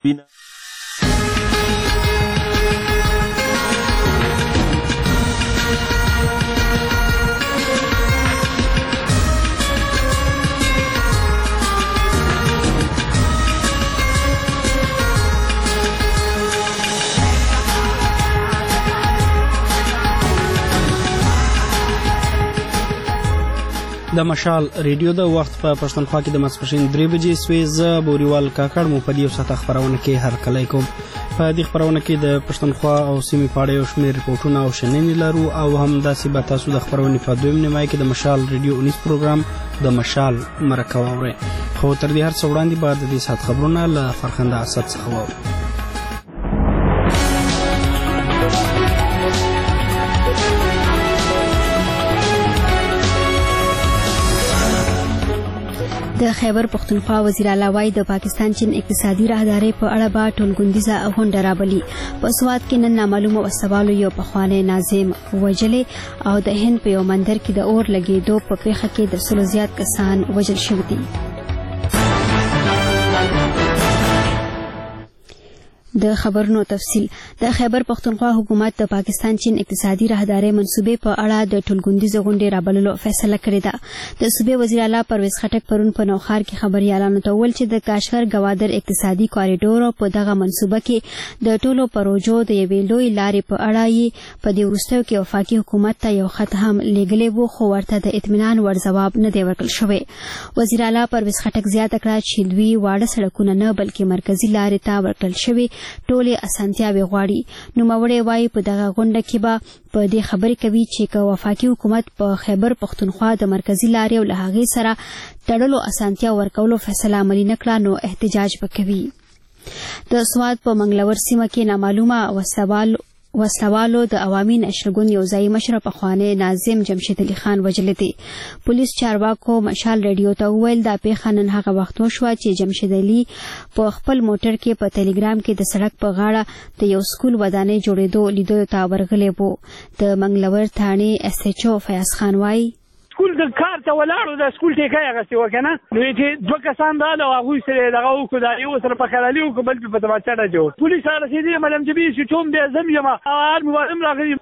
د مشال ریډیو د وخت په پښتونخوا کې د ماسپښین 3 بجې سوي زه بوریوال کاکړ مو په دې ساعت خبرونه کې هر کله کوم په دې خبرونه کې د پښتونخوا او سیمې په اړه یو شمېر ریپورتونه او شننې لرو او هم داسې به تاسو د خبرونې په دویم نیمایي کې د مشال ریډیو 19 پروګرام د مشال مرکه واورئ. خو تر دې هر څه وړاندې به د دې ساعت خبرونه له فرخنده اسد څخه واورئ. د خیبر پختونخوا وزیر اعلی وایي د پاکستان چین اقتصادي راهدارۍ په اړه به ټولګوندیزه غونډه رابلي. په سوات کې نن نامعلومه وسوالو یو پخوانی ناظم وژلې او د هند په یو مندر کې د اور لګېدو په پیښه کې د 100 زیات کسان وژل شوي دي. د خبرونو تفصیل. د خیبر پختونخوا حکومت د پاکستان چین اقتصادي راهدارۍ منصوبې په اړه د ټولګوندیزه غونډې رابللو فیصله کړې ده. د صوبې وزیر اعلی پرویز خټک پرون په نوخار کې خبريالانو ته وویل چې د کاشغر ګوادر اقتصادي کوریډور په دغه منصوبه کې د ټولو پروژو د یوې لوی لارې په اړه یې په دې وروستیو کې وفاقي حکومت ته یو خط هم لیږلی و خو ورته د اطمینان وړ ځواب نه دی ورکړل شوی. وزیر اعلی پرویز خټک زیاته کړه چې دوی واړه سړکونه نه بلکې مرکزي لارې ته ورکړل شوي ټولې اسانتیاوې غواړي. نوموړی وایي په دغه غونډه کې به په دې خبرې کوي چې که وفاقي حکومت په خیبر پختونخوا د مرکزي لارې او له هغې سره تړلو اسانتیا ورکولو فیصله عملي نه کړه نو احتجاج به کوي. د سوات په منګلور سیمه کې نامعلومه وسلوالو د عوامي نشرګون یو ځای مشر پخوانی ناظم جمشید علي خان وژلی دی. پولیس چارواکو مشال ریډیو ته وویل دا پیښه نن هغه وخت وشوه چې جمشید علي په خپل موټر کې په ټلګرام کې د سړک په غاړه د یو سکول ودانۍ جوړېدو لیدو ته ورغلی و. د منګلور تھانې SHO فیاض خان وایي سکول د کار ته ولاړو د سکول ټیکه یې اغستې وه که نه نو چې دوه کسان راغله او هغوی سره یې دغه وکړو دا یو سره په خلالي وکړو بل په تماچه ډزې وکړو. پولیس رسېدلي یم علمجبي سیټوم بیا زم یم هر موارم راغلي.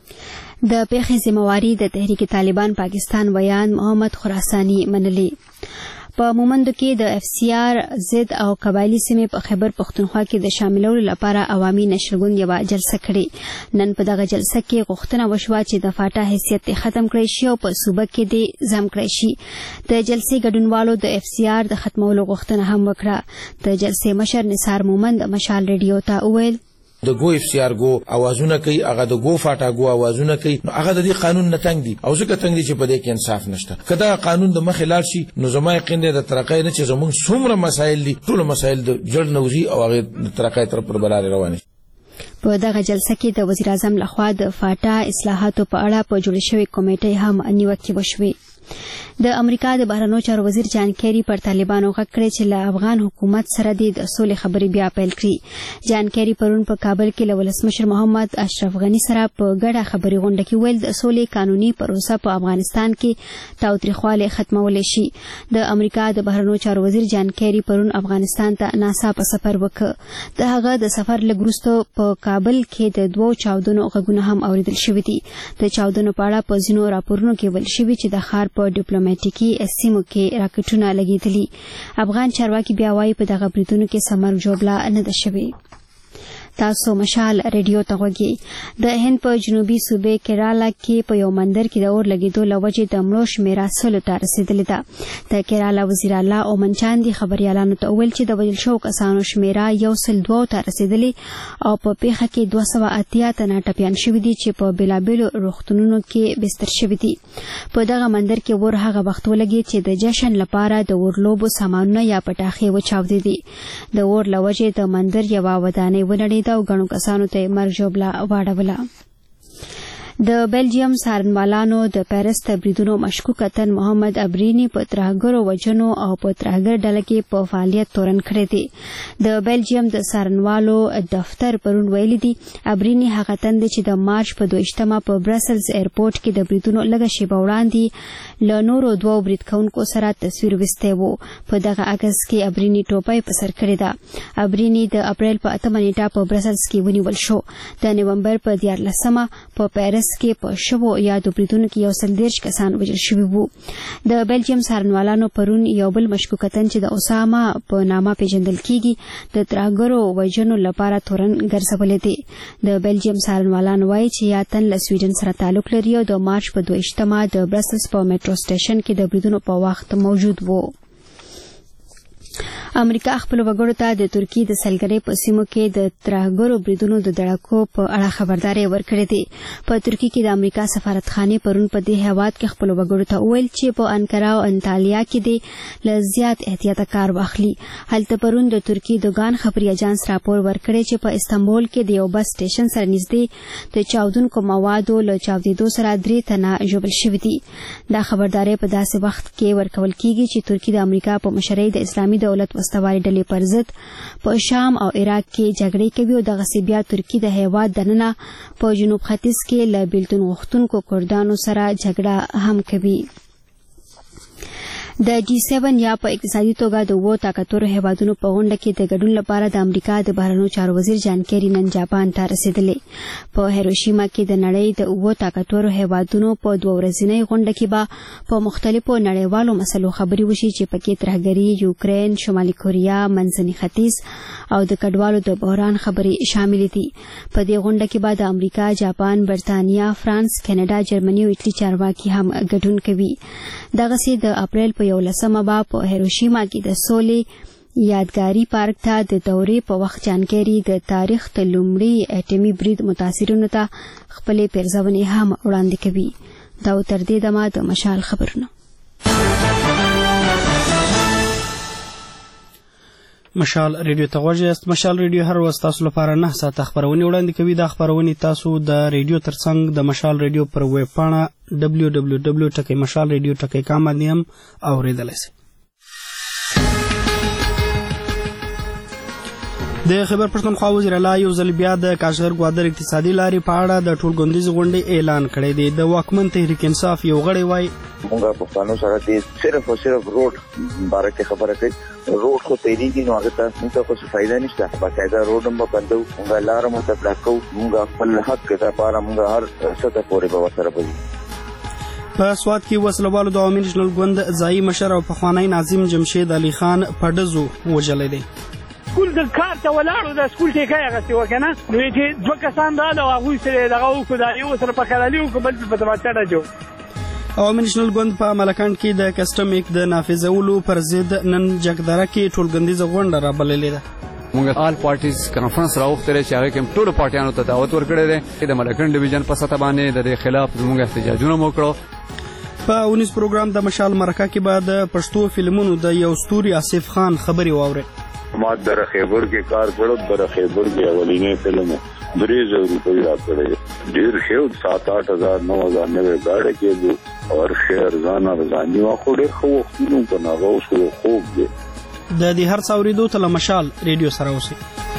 د پیښې ذمہواري د تحریک طالبان پاکستان ویان محمد خراساني منلي. په مومندو کې د FCR ضد او قبایلی سیمې په خیبر پختونخوا کې د شاملولو لپاره عوامي نشرګون یوه جلسه کړې. نن په دغه جلسه کې غوښتنه وشوه چې د فاټا حیثیت ختم کړی شي او په صوبه کې دې ضم کړی شي. د جلسې ګډونوالو د FCR د ختمولو غوښتنه هم وکړه. د جلسې مشر نثار مومند مشال ریډیو ته وویل د گو FCR گو اوازونه کوي هغه د گو فاټا گو اوازونه کوي نو هغه د دې قانون نه تنګ دي او ځکه تنګ دي چې په دې کې انصاف نشته. کدا قانون د مخې لاړ شي نو زما یقین دی د ترقۍ نه چې زموږ څومره مسایل دي ټول مسایل د جړ نوزي او هغه د ترقۍ تر پر بلاره روان شي. په دغه جلسه کې د وزیر اعظم لخوا د فاټا اصلاحاتو په اړه په جوړ شوی کمیټې هم نیوکې وشوې. د امریکا د بهرنیو چارو وزیر جان کیری پر طالبانو غږ کړی چې له افغان حکومت سره د سولې خبرې بیا پیل کړي. جان کیری پرون په کابل کې له ولسمشر محمد اشرف غنی سره په ګډه خبري غونډه کې ویل د سولې قانوني پروسه په افغانستان کې تاوتریخوالی ختمول شي. د امریکا د بهرنیو چارو وزیر جان کیری پرون افغانستان ته ناڅاپه سفر وکړ. د هغه د سفر لږ وروسته په کابل کې د دوو چاودنو غږونه هم اوریدل شوي دي. د چاودنو په اړه په ځینو راپورونو کې ویل شوي چې د ښار په ډیپلوماټیکي سیمو کې راکټونه لګېدلي. افغان چارواکي بیا وایي په دغه بریدونو کې څه مرګ ژوبله نه ده شوې. تاسو مشال ریډیو ته غوږی. د هند په جنوبي صوبې کیرالا کې په یو مندر کې د اور لګېدو له وجې د مړو شمېره 100 ته رسېدلې ده. د کیرالا وزیر اعلی اومن چاندي خبريالانو ته وویل چې د وژل شوو کسانو شمېره 102 ته رسېدلې او په پیښه کې 280 تنه ټپیان شوي دي چې په بېلابېلو روغتونونو کې بستر شوي دي. په دغه مندر کې اور هغه وخت ولګېد چې د جشن لپاره د اورلوبو سامانونه یا پټاخې وچاودې دي. د اور له وجې د مندر یوه ودانۍ ونړېده او ګڼو کسانو ته مرګ ژوبله واړوله. د بلجیم څارنوالانو د پیرس ته بریدونو مشکوک اتن محمد ابرینی په ترهګرو وژنو او په ترهګر ډله کې په فعالیت تورن کړی دی. د بلجیم د څارنوالو دفتر پرون ویلي دي ابرینی هغه تن دی چې د مارچ په 22مه په برسلز ایرپورټ کې د بریدونو لږه شیبه وړاندې له نورو دوو برید کوونکو سره تصویر ویستی و. په دغه عکس کې ابرینی ټوپۍ په سر کړې ده. ابرینی د اپریل په 8مه نیټه په برسلز کې ونیول شو. د نومبر په 14مه په پیرس کې په شوو یادو بریدونو کې 130 کسان وژل شوي وو. د بلجیم څارنوالانو پرون یو بل مشکوک اتن چې د اسامه په نامه پیژندل کیږي د ترهګرو وژنو لپاره تورن ګرځولی دی. د بلجیم څارنوالانو وایي چې یا تن له سویډن سره تعلق لري او د مارچ په 22مه د برسلز په میټرو سټیشن کې د بریدونو په وخت موجود وو. امریکا خپل وګړو ته د ترکیې د سلګرۍ په سیمو کې د ترهګرو بریدونو د دړکو په اړه خبرداری ورکړې ده. په ترکیې کې د امریکا سفارتخانې پرون په دې هیواد کې خپل وګړو ته وویل چې په انکارا او انطالیا کې د له زیات احتیاط کار واخلي. هلته پرون د ترکیې د ګان خبري اژانس راپور ورکړی چې په استانبول کې د یو بس سټیشن سره نږدې د چاودونکو موادو له چاودېدو سره 3 تنه ژوبل شوي دي. دا خبرداری په داسې وخت کې ورکول کیږي چې ترکیې د امریکا په مشرۍ د اسلامي دولت وسوالي ډلې پر ضد په شام او عراق کې جګړې کوي او دغسې بیا ترکیې د هیواد دننه په جنوب ختیځ کې له بیلتون غوښتونکو کردانو سره جګړه هم کوي. د G7 یا په اقتصادي توګه د وو طاقتورو هیوادونو په غونډه کې د ګډون لپاره د امریکا د بهرنیو چارو وزیر جان کیری نن جاپان ته رسیدلی. په هیروشیما کې د نړۍ د وو طاقتورو هیوادونو په 2 ورځنۍ غونډه کې به په مختلفو نړیوالو مسلو خبرې وشي چې پکې ترهګري، یوکرین، شمالي کوریا، منځني ختیځ او د کډوالو د بحران خبرې شامل دي. په دې غونډه کې به د امریکا، جاپان، برتانیا، فرانس، کینیډا، جرمني او ایټالي چارواکي هم ګډون کوي. دغسې د اپریل په 11مه به په هیروشیما کې د سولې یادګاري پارک ته د دورې په وخت جان کیری د تاریخ د لومړي اټومي برید متاثرینو ته خپلې پیرزونې هم وړاندې کوي. دا تر دې دمه د مشال خبرونه. مشال ریډیو ته غوږ یاست. مشال ریډیو هر ورځ تاسو لپاره 9 ساعته خبرونه وړاندې کوي. دا خبرونه تاسو د ریډیو ترڅنګ د مشال ریډیو پر ویب پاڼه www.mashalradio.com باندې هم اوریدلای شئ. د خیبر پښتونخوا وزیر اعلی یو ځل بیا د کاشغر ګوادر اقتصادي لارې په اړه د ټولګوندیز غونډې اعلان کړی دی. د واکمن تحریک انصاف یو غړی وایي موږ پښتنو سره د صرف او صرف روډ باره کې خبره کوي. روډ خو تیریږي نو هغه ته موږ څه فائدہ نشته. باقاعده روډ هم بندو، موږ لار هم ته بلاکو، موږ خپل حق لپاره موږ هر څه ته پورې به وسره بوي. په سواد کې وسلوالو د عوامي نېشنل ګوند ځایي مشر او پخوانی ناظم جمشید علي خان په ډزو وژلی دی. سکول د کار ته ولاړو د سکول ټیکای اغستې وه که نه، نو چې 2 کسان راغله او هغوی سره دغه وکړو، د هغې سره په خلالي وکړو، بل په تماچه ډجو. عوامي نېشنل ګوند په ملکانډ کې د کسټم ایکټ د نافذولو پر ضد نن جګدره کې ټولګندیزه غونډه رابللې ده. موږ آل پارټیز کانفرنس راوغوښتلی چې هغې کې ټولو پارټیانو ته دعوت ورکړی دی. د ملکانډ ډویژن په سطح باندې د دې خلاف زموږ احتجاجونه مو وکړو. په 19 پروګرام د مشال مرکه کې به د پښتو فلمونو د یو ستوري آصف خان خبرې واورئ. ما در خیبر کې کار کړو. در خیبر کې اولینې فلم 3,000 روپۍ راکړی. ډېر ښه 7-8 هزار 9,000 نوې ګاډی کېږي او ښه ارزاني وه، خو ډېر ښه وختونه که نه هغه اوس خوب دی. د دې هر څه اورېدو ته له مشال ریډیو سره اوسئ.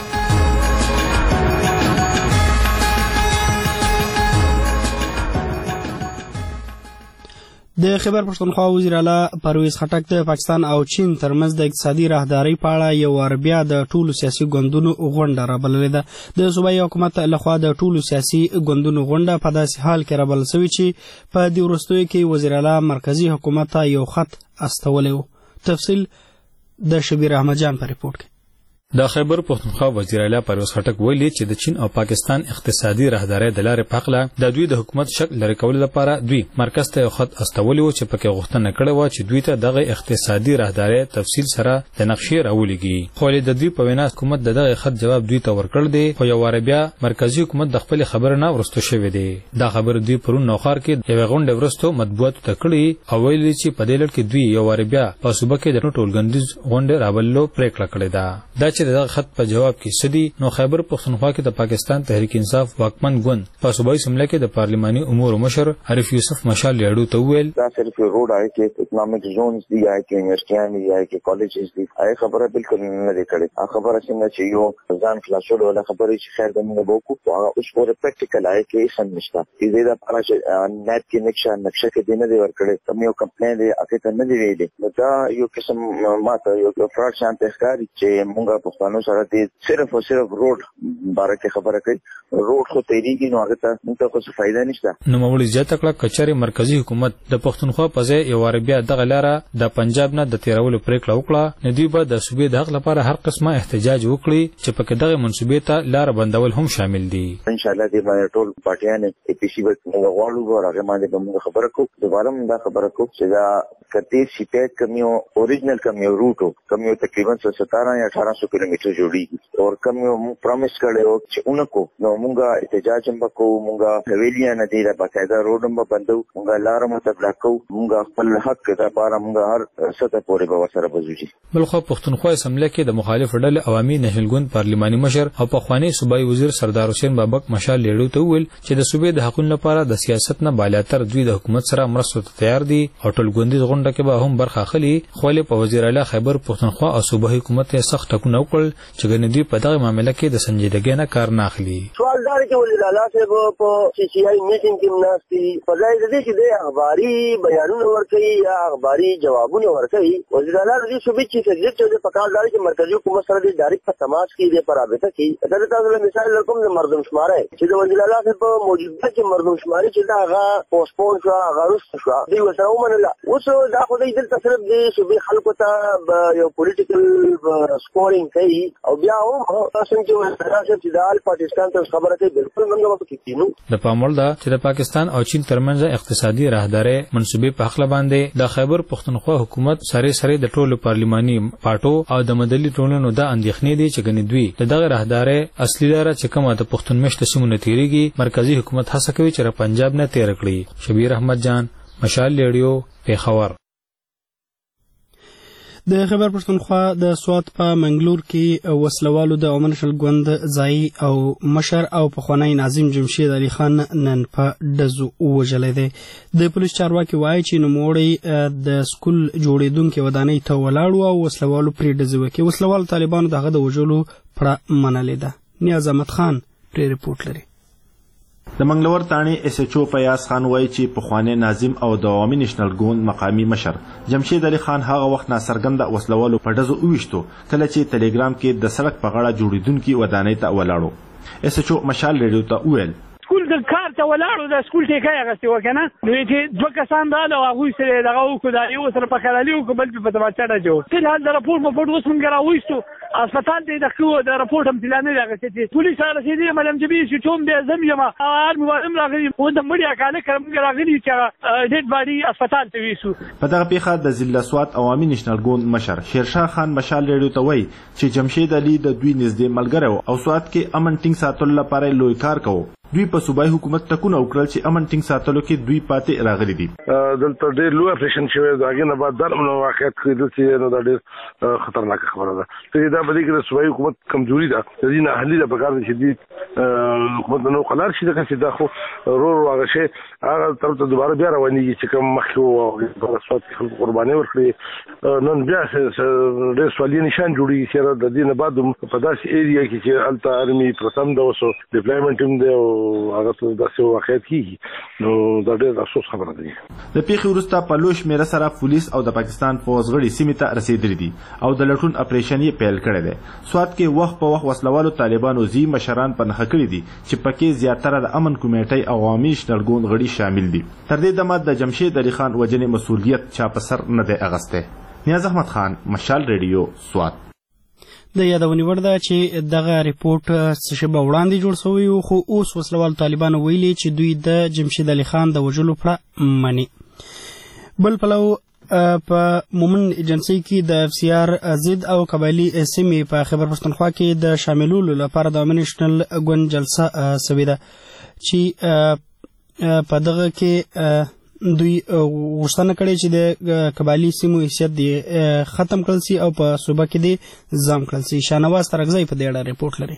د خیبر پښتونخوا وزیر اعلی پرویز خټک د پاکستان او چین ترمنځ د اقتصادي راهدارۍ په اړه یو وار بیا د ټولو سیاسي ګوندونو غونډه رابللې ده. د صوبایي حکومت لخوا د ټولو سیاسي ګوندونو غونډه په داسې حال کې رابلل شوې چې په دې وروستیو کې وزیر اعلی مرکزي حکومت ته یو خط استولی و. تفصیل د شبیر احمد جان په ریپورټ کې. د خیبر پښتونخوا وزیر اعلی پرویز خټک ویلي چې د چین او پاکستان اقتصادي راهدارۍ د لارې په حقله د دوی د حکومت شک لرې کولو لپاره دوی مرکز ته یو خط استولی و چې پکې غوښتنه کړې وه چې دوی ته دغه اقتصادي راهدارۍ تفصیل سره د نقشې راولېږي. خو د دوی په وینا حکومت د دغه خط جواب دوی ته ورکړ دی، خو یو وار بیا مرکزي حکومت د خپلې خبرې نه وروسته شوی دی. دا خبره دوی پرون نوښار کې یوې غونډې وروسته مطبوعاتو ته کړې او ویلي چې په دې لړ کې دوی یو وار بیا په صوبه کې د ټولګندیز غونډې رابللو پرېکړه کړې ده. دا چې چې دغه خط په جواب کې سدي نو خیبر پښتونخوا کې د پاکستان تحریک انصاف واکمن ګوند په صوبایي سمله کې د پارلماني امور مشر عارف یوسف مشال لیاړو ته وویل دا صرف روډ آی کې اکنامک زونز دی آی کې یونیورسيټیان دی آی کې کالجز دی آی خبره بالکل نه دی کړې خبره څنګه چې یو ځان خلاصول ولا خبره چې خیر د موږ وکړو هغه اوس پورې پریکټیکل آی کې سم نشته دې دا پاره چې نت کې نقشه کې دی نه دی ورکړې کوم یو کمپلین دی اته ته نه دی ویلي دا یو قسم ماته یو فراډ شانت ښکاري چې موږ پښتنو سره دې صرف او صرف روډ باره کې خبره کوي روډ خو تیریږي نو هغه ته موږ ته څه فائدہ نشته نو مولوی زیاته کړه کچاري مرکزی حکومت د پښتونخوا په ځای یو عربیا دغه لاره د پنجاب نه د تیرولو پریکړه وکړه ندی به د صوبې د حق لپاره هر قسمه احتجاج وکړي چې پکې دغه منسوبې ته لار بندول هم شامل دي ان شاء الله دې باندې ټول پارټیان اي پی سی موږ غواړو هغه باندې موږ خبره کوو دوباره موږ خبره کوو چې دا کته شپږ کمیو اوریجنل کمیو روټو کمیو تقریبا 17 یا 1800 کیلومتر جوړیږي او کمیو پرومس کړو چې اونکو نو موږ احتجاج هم وکړو موږ حویلیاں نه دی د باقاعده روډ هم بندو موږ لار مته بلاکو موږ خپل حق ته لپاره موږ هر سطح پورې به سره بزوجي بلخو پښتونخوا اسمبلی کې د مخالف ډلې عوامي نهل ګوند پارلماني مشر او پخوانی صوبایي وزیر سردار حسین بابک مشال لیړو ته ویل چې د صوبې د حقوقو لپاره د سیاست نه بالاتر دوی د حکومت سره مرستو ته تیار دي او ټول ګوندیز غونډه کې به هم برخه اخلي خو له په وزیر اعلی خیبر پښتونخوا او صوبایي حکومت یې سخت ټکونه وکړل چې ګنې دوی په دغه معاملې کې د سنجیدګۍ نه کار نه اخلي سوال دا چې وزیر اعلی صاحب په سی سی آی میټینګ کې ناشتي په ځای د دې چې د اخباري بیانونه ورکړي یا اخباري جوابونه ورکړي وزیر اعلی د صوبې چې سګریټ چې په کار داري چې مرکزی حکومت سره د ډایرکټ په تماس کې د پرابطه کې دا تاسو له مثال لکم د مردم شماره چې د وزیر اعلی صاحب موجوده چې مردم شماري چې دا هغه پوسټپون شو هغه رست شو دی وسره ومنله اوس دا خو د دلته صرف د صوبې خلکو ته یو پولیټیکل سکورینګ کوي او بیا هم تاسو چې وزیر اعلی صاحب چې د پاکستان ته خبره کوي بالکل موږ په کې کینو د پاموړ دا چې د پاکستان او چین ترمنځ اقتصادي راهداري منسوبې په حق باندې د خیبر پښتونخوا حکومت سره د ټولو پارلماني پارټو او د مدلي ټولنو د اندېښنې دي چې ګنې دوی دغه راهداري اصلي لاره چې کومه د پښتون مشت سیمونه تیریږي مرکزی حکومت هڅه کوي چې پنجاب نه تیر کړي شبیر احمد جان مشال لیډیو پیښور د خیبر پښتونخوا د سوات په منګلور کې وسلوالو د عمر نشل ګوند ځای او مشر او پخوانی ناظم جمشید علي خان نن په دزو وجلې ده د پولیس چارواکي وایي چې نوموړی د سکول جوړیدونکو ودانۍ ته ولاړ او وسلوالو پرې دزو کې وسلوال طالبانو دغه د وجلو پړه منلې ده نیاز احمد خان پرې ریپورت لري د منګلور تانی اس ایچ او پیاس خان وایي چې پخوانی ناظم او د عوامي نېشنل ګوند مقامی مشر جمشید علي خان هغه وخت ناڅرګنده وسلوالو په ډزو وویشتو کله چې ټلګرام کې د سړک په غاړه جوړیدونکو ودانۍ ته ولاړو اس ایچ او مشال ریډیو ته وویل سکول د کار ته ولاړو د سکول ټیکای غستی وکنه نو چې دوه کسان رااله هغه سره دغه وکړه دا یو سره په خلالي او بل په تماچا جوړ تل حال د راپور په پټ وسمږه راوېستو اسپیټال ته د خو د راپور هم تلانه راغستی چې پولیس سره رسیدي ملم جبي چې چوم به زم یم هر موارم راغلي و د مړیا کاله کرم راغلي چې ډېډ باډي اسپیټال ته وېسو په دغه پیښه د ضلع سوات عوامي نېشنل ګوند مشر شیرشاه خان مشال ریډیو ته وایي چې جمشید علي د دوی نږدې ملګری او سوات کې امن ټینګ ساتلو لپاره لوی کار کوي دوی په صوبایي حکومت ټکونه وکړل چې امن ټینګ ساتلو کې دوی پاتې راغلي دي دلته ډېر لوی اپریشن شوی دا نه بعد د واقعیت کې چې نو دا ډېر خطرناک خبره ده چې دا به د صوبایي حکومت کمزوري ده د دې نه اهلي ده په کار چې دي حکومت نو قلار شي دا چې دا خو رو هغه شي هغه طرف ته دوباره بیا روانېږي چې کوم مخکې په سواد کې خلک قرباني ورکړي نن بیا ډېر سوالي نشان جوړي چې د دې نه بعد په داسې ایریا کې چې الته ارمي پرتم دا وسو ډیپلایمنټ هم دی هغه څه داسې واقعیت کیږي نو دا ډېر افسوس خبره ده د پیښې وروسته په لوی شمېره سره پولیس او د پاکستان پوځ غړي سیمې ته رسېدلي دي او د لټون اپریشن یې پیل کړی دی سوات کې وخت په وخت وسلوالو طالبانو ځي مشران په نښه کړي دي چې پکې زیاتره د امن کمیټۍ او عوامي نېشنل ګوند غړي شامل دي تر دې دمه د جمشید علي خان وجنې مسؤلیت چا په سر نه دی اغستی نیاز احمد خان مشال ریډیو سوات د یادونې وړ ده چې دغه ریپورت څه شی به وړاندې جوړ شوی و خو اوس وسلوال طالبانو ویلي چې دوی د جمشید علي خان د وژلو پړه مني بل پلو په مومن ایجنسی کې د اف سی آر ضد او قبایلي سیمې په خیبر پښتونخوا کې د شاملولو لپاره د عوامي نېشنل ګوند جلسه سوې ده چې په دغه کې دوی غوښتنه کړې چې د قبایلي سیمو حیثیت دی ختم کړل سي او په صوبه کې دی ځام کړل سي. شاهنواز ترغزی په دې اړه ریپورت لري.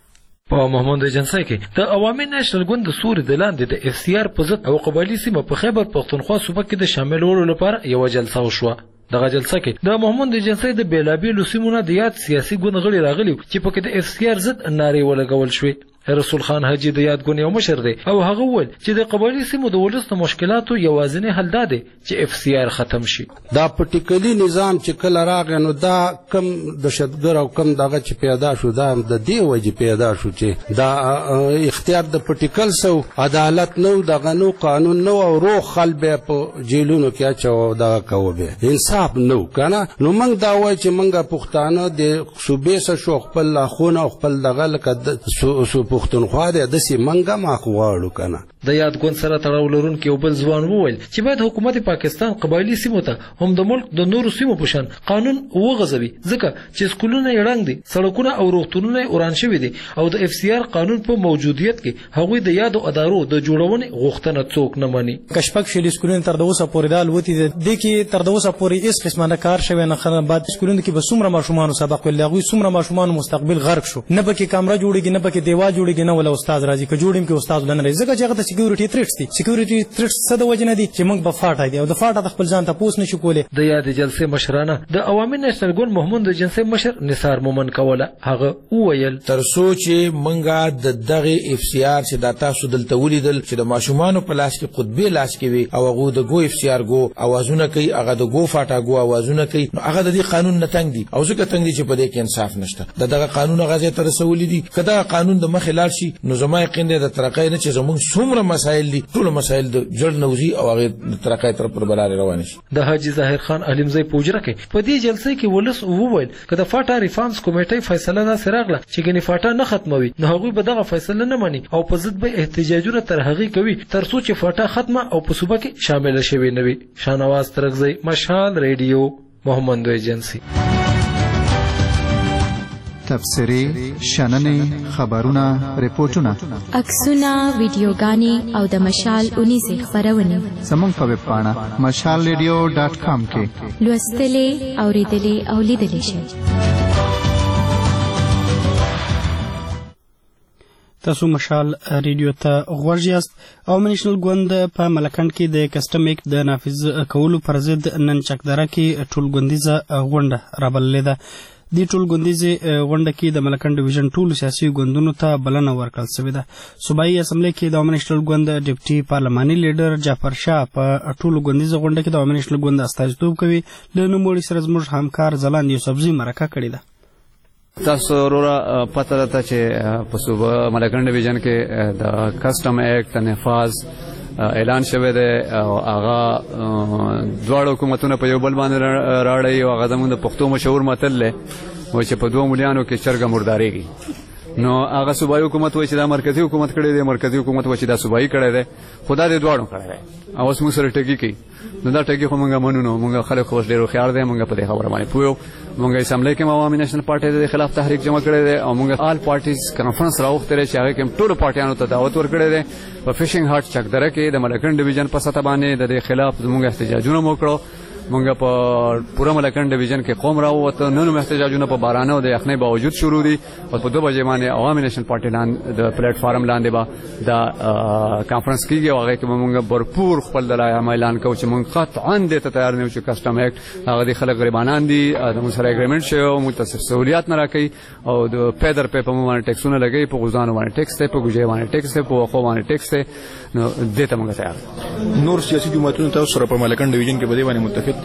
په محمود ایجنسی کې د عوامي نېشنل ګوند د سوري د لاندې د اف سی آر په ضد او قبایلي سیمه په خیبر پښتونخوا صوبه کې د شاملولو لپاره یو جلسه وشوه. دغه جلسه کې د محمود ایجنسی د بیلابیلو سیمونو د یاد سیاسي ګوند غړي راغلي چې په کې د اف سی آر ضد نارې ولګول شوې. رسول خان حاجی د یاد ګوند یو مشر دی او هغه وویل چې د قبایلي سیمو د ولس د مشکلاتو یوازینی حل دا دی چې اف سی آر ختم شي. دا پټیکلی نظام چې کله راغی نو دا کم دهشتګر او کم دغه چې پیدا شو دا د دې وجې پیدا شو چې دا اختیار د پټیکل سو عدالت نو دغه نو قانون نو او روح خلک په جیلونو کې اچو دا کوو به انصاف نو کنه. نو موږ دا وایو چې موږ پښتانه د صوبې سره شو خپل خونه خپل دغه لکه پښتونخوا د دسي منګه ما غواړو کنه. د یاد ګوند سره تړاو لرونکي یو بل ځوان وویل چې باید حکومت پاکستان قبایلي سیمو ته هم د ملک د نورو سیمو په شان قانون وغځوي ځکه چې سکولونه یې ړنګ دي سړکونه او روغتونونه یې وران شوي دي او د اف سی آر قانون په موجودیت کې هغوی د یادو ادارو د جوړونې غوښتنه څوک نه مني. کشپک شل سکولونه تر اوسه پورې د الوتي دي کې تر اوسه پورې هیڅ قسمه نه کار شوی نه خنه بعد سکولونه کې به څومره ماشومان سبق ویل هغوی څومره ماشومان مستقبل غرق شو نه پکې کیمرا جوړیږي نه پکې دیوال جوړیږي نه ولا استاد راځي که جوړیم کې استاد لنه راځي ځکه چې هغه د سکیورټي تھریټس دي. سکیورټي تھریټس څه د وجه نه دي چې موږ په فاټا دي او د فاټا د خپل ځان ته پوس نشو کولای. د یاد جلسې مشرانه د عوامي نېشنل ګوند محمود ایجنسی مشر نثار مومن کوله هغه وویل تر سوچ منګه د دغه اف سی آر چې د تاسو دلته ولیدل چې د ماشومان په لاس کې قطبي لاس کې وي او هغه د ګو اف سی آر ګو اوازونه کوي هغه د ګو فاټا ګو اوازونه کوي نو هغه د دې قانون نه تنګ دي او ځکه تنګ دي چې په دې کې انصاف نشته. دغه قانون غزه تر رسولې دي کدا قانون د مخ لار شي نو زما یقین دی د ترقې نه چې زموږ څومره مسایل دي ټول مسایل د جړ نوزي او هغه د ترقې تر پر بلاره روان شي. د حاجی ظاهر خان علمزی پوجره کې په دې جلسې کې ولس وویل کدا فاټا ریفارمز کمیټې فیصله دا سراغله چې ګنې فاټا نه ختموي نو هغه به دغه فیصله نه مانی او په ضد به احتجاجونه تر هغه کوي تر څو چې فاټا ختمه او په صوبه کې شامل شوي نه وي. شاهنواز ترغزی مشال ریډیو محمد ایجنسی. تفسیری شننې خبرونه ریپورتونه عکسونه ویډیوګانې او د مشال 19 خبرونه زموږ په ویب پاڼه mashalradio.com کې لوستلې اوریدلې او لیدلې شئ. تاسو مشال ریډیو ته غوږ یاست. او نېشنل ګوند په ملکند کې د کسټم ایکټ د نافذ کولو پر ضد نن چکدره کې ټولګوندیزه غونډه رابللې ده. د ټولګوندیزه غونډه کې د ملکند ډیویژن ټول سیاسي ګوندونو ته بلنه ورکړل شوې ده. صوبایي اسمبلی کې د نېشنل ګوند ډیپټي پارلماني لیډر جعفر شاه په ټولګوندیزه غونډه کې د نېشنل ګوند استازیتوب کوي. له نوموړي سره زموږ همکار زلاند یوسفزي مرکه کړې ده. تاسو وروره پته ده چې په صوبه ملکند ډیویژن کې د کسټم ایکټ نفاذ اعلان شوی دی او هغه دواړه حکومتونه په یو بل باندې راړی او هغه زموږ د پښتو مشهور متل دی و چې په دوه مليانو کې چرګه مردارېږي. نو هغه صوبایي حکومت وایي چې دا مرکزی حکومت کړی دی مرکزی حکومت وایي چې دا صوبایي کړی دی خدا دې دواړو کړی دی او اوس موږ سره ټګي کوي. نو دا ټګي خو موږ منو نو موږ خلک خوش ډېر خيار دی موږ په دې خبره باندې پوهیو. موږ اسمبلی کې عوامي نېشنل پارټي د خلاف تحریک جمع کړی دی او موږ آل پارټیز کانفرنس راوخته چې هغه کې ټول پارټیانو ته دعوت ورکړی دی. په فشینګ هارت چکدره کې د ملکند ډیویژن په سطح باندې د دې خلاف موږ احتجاجونه وکړو. موږ په پوره ملکند ډیویژن کې قوم راووته نن احتجاجونه په بارانه او د یخنۍ باوجود شروع دي او په 2 بجې باندې عوامي نېشنل پارټي لاندې د پلیټ فارم لاندې به دا کانفرنس کیږي او هغه کې موږ برپور خپل دلایل اعلان کوو چې موږ قطعا دې ته تیار نه یو چې کسټم ایکټ هغه د خلک غریبانان دي د موږ سره اګریمنټ شوی او متصف سہولیات نه راکړي او د پیدر په باندې ټیکسونه لګي په غوزانو باندې ټیکس ته په ګوجې باندې ټیکس ته په خو باندې ټیکس ته نو دې ته موږ تیار. نور سیاسي جماعتونو تاسو سره په ملکند ډیویژن کې بده باندې متفق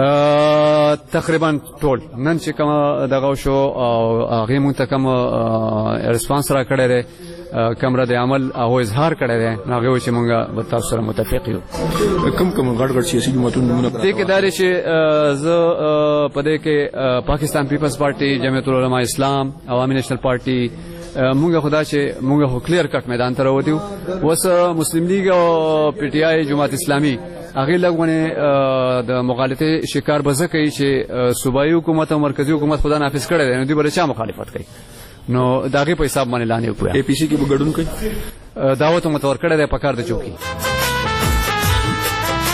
دي تقریبا ټول نن چې کوم دغه شو او هغه مونږ ته کوم ریسپانس را کړی دی کوم رد عمل او اظهار کړی دی هغه چې مونږ به تاسو سره متفق یو. کوم غړ غړ سیاسي جماعتونو نمونه دې کې داري چې زه په دې کې پاکستان پیپلز پارټي جمعیت العلماء اسلام عوامي نېشنل پارټي مونږ خدا چې مونږ هو کلیر کټ میدان ته راوتیو. وس مسلم لیگ او پی ټی آی جماعت اسلامي هغه لګونه د مغالطه شکار بزه کوي چې صوبایي حکومت او مرکزی حکومت خدا نافذ کړي دي نو دوی بل چا مخالفت کوي نو داغه په حساب باندې لانی وکړي. اے پی سی کې وګړون کوي دعوت متور کړي د پکار د چوکي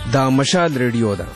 دا مشال ریډیو ده.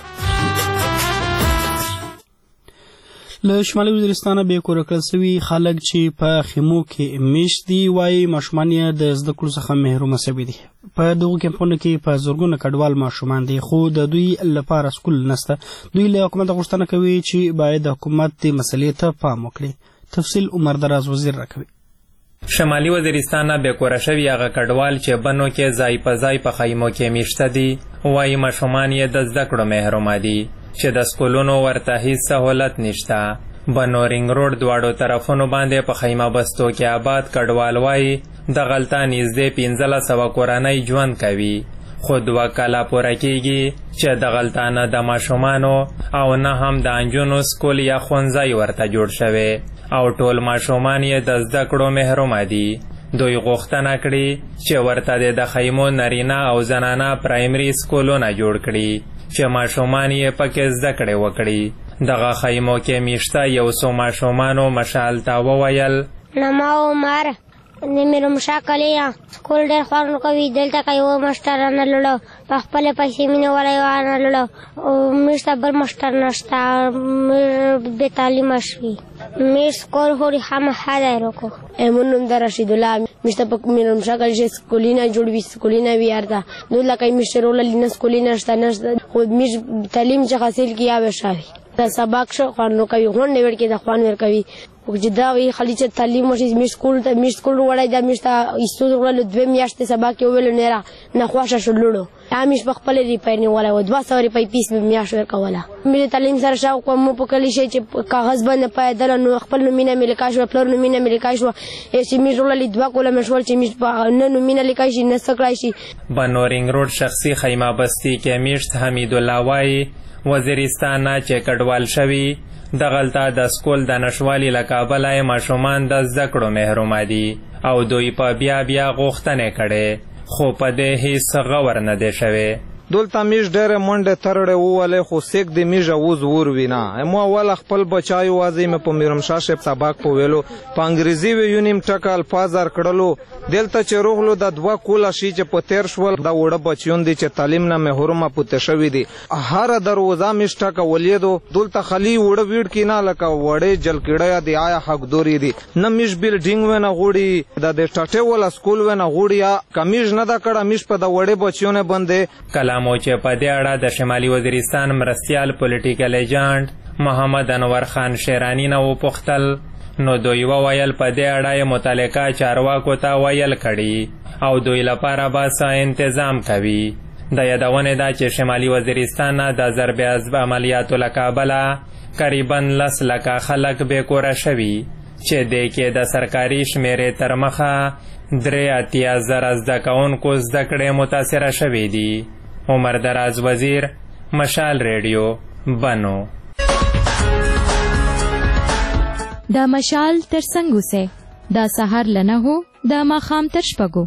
له شمالي وزیرستانه به کور کړل سوي خلک چې په خیمو کې میشت دي وایي ماشومان یې د زده کړو څخه محرومه سوي دي. په دغو کمپونو کې په زرګونه کډوال ماشومان دي خو د دوی لپاره سکول نشته. دوی له حکومت غوښتنه کوي چې باید حکومت دې مسلې ته پام وکړي. تفصیل عمر دراز وزیر راکوي. شمالي وزیرستان به کور شوي هغه کډوال چې بنو کې ځای په ځای په خیمو کې میشته دي وایي ماشومان یې د زده کړو محرومه دي چې د سکولونو ورته هیڅ سهولت نشته. بنو رینګ روډ دواړو طرفونو باندې په خیمه بستو کې آباد کډوال وایي دغلته نږدې 1500 کورنۍ ژوند کوي خو 2 کاله پوره کیږي چې دغلته نه د ماشومانو او نه هم د انجونو سکول یا ښوونځی ورته جوړ شوی او ټول ماشومان یې د زده کړو محرومه دي. دوی غوښتنه کړي چې ورته د خیمو نارینه او زنانه پرایمري سکولونه جوړ کړي چې ماشومان یې پکې زده کړې وکړي. دغه خیمو کې میشته یو څو ماشومانو مشال ته وویل نما عمر نیمه مشاکلیه سکول ډېر خوند کوي دلته که یو مشتر نه لړو په خپل پیسې مینه ولا نه لړو او میشته بل مشتر نشته بې تعلیمه شوي میش سکول خوري هم هدای روکو امون در رشید الله میشته په مینه مشاکل سکولینا جوړوي سکولینا ویارته دوله که میشته روله لینه سکولینا نشته خو میش تعلیم چې حاصل کیا به شوي د سبق شو خوانو کوي غونډه ور کې د خوان ور کوي او چې دا وی خالي چې تعلیم وشي میش سکول وړای دا میشته ایستو ورل 2 میاشتې سبق یو ویل نه را نه خوښه شلړو همیش په خپل ریپیر نه ولا و 200 روپۍ پیس به میاش ور کوله مې تعلیم سره شاو کوم په کلی شي چې کاغذ باندې پایدل نو خپل نومینه مې لیکای شو خپل نومینه مې لیکای شو چې میش ورل 2 کوله مشول چې میش نه نومینه لیکای شي نه سکړای شي. بنورینګ روډ شخصي خیمه بستی کې میشت حمید الله وای وزیرستان چې کډوال شوي دغلته د سکول د نشوالي له کابله ماشومان د زده کړو محرومه دي او دوی په بیا غوښتنې کړې خو په دې هیڅ غور نه دی شوی. دلته میش ډېرې منډې ترړې وولې خو سیک د میژ اوز ور وینا مو اول خپل بچایو وازی مې په میرمشاه شپ سبق په ویلو په انګریزي ویونیم ټکا الفاظ کړلو دلته چې روغلو د 2 کوله شي چې په تیر شول د وړه بچیون دي چې تعلیم نه محرومه پته شوی دي هر دروازه میش ټکا ولیدو دلته خلی وړه ویډ کې نه لکه وړې جل کېړیا دی آیا حق دوري دي نه میش بلډینګ ونه غوړي د ټاټه ولا سکول ونه غوړیا کمیج نه دا کړه میش په د وړې بچیونه باندې کلامو چې په دې اړه د شمالي وزیرستان مرستیال پولیټیکل ایجنټ محمد انور خان شیرانی نه وپوښتل نو دوی وویل په دې اړه متعلقه چارواکو ته ویل کړي او دوی لپاره به څه تنظیم کوي. د یادونې ده چې شمالي وزیرستان د ضرب عضب عملیاتو له کبله قریبا 10 لکه خلک بې کوره شوي چې دې کې د سرکاري شمیرې تر مخه 83,000 زده کوونکو زده کړې متاثره شوي دي. عمر دراز وزیر مشال ریډیو بنو. دا مشال تر څنګه سه دا سحر لنه هو دا ماخام تر شپګو.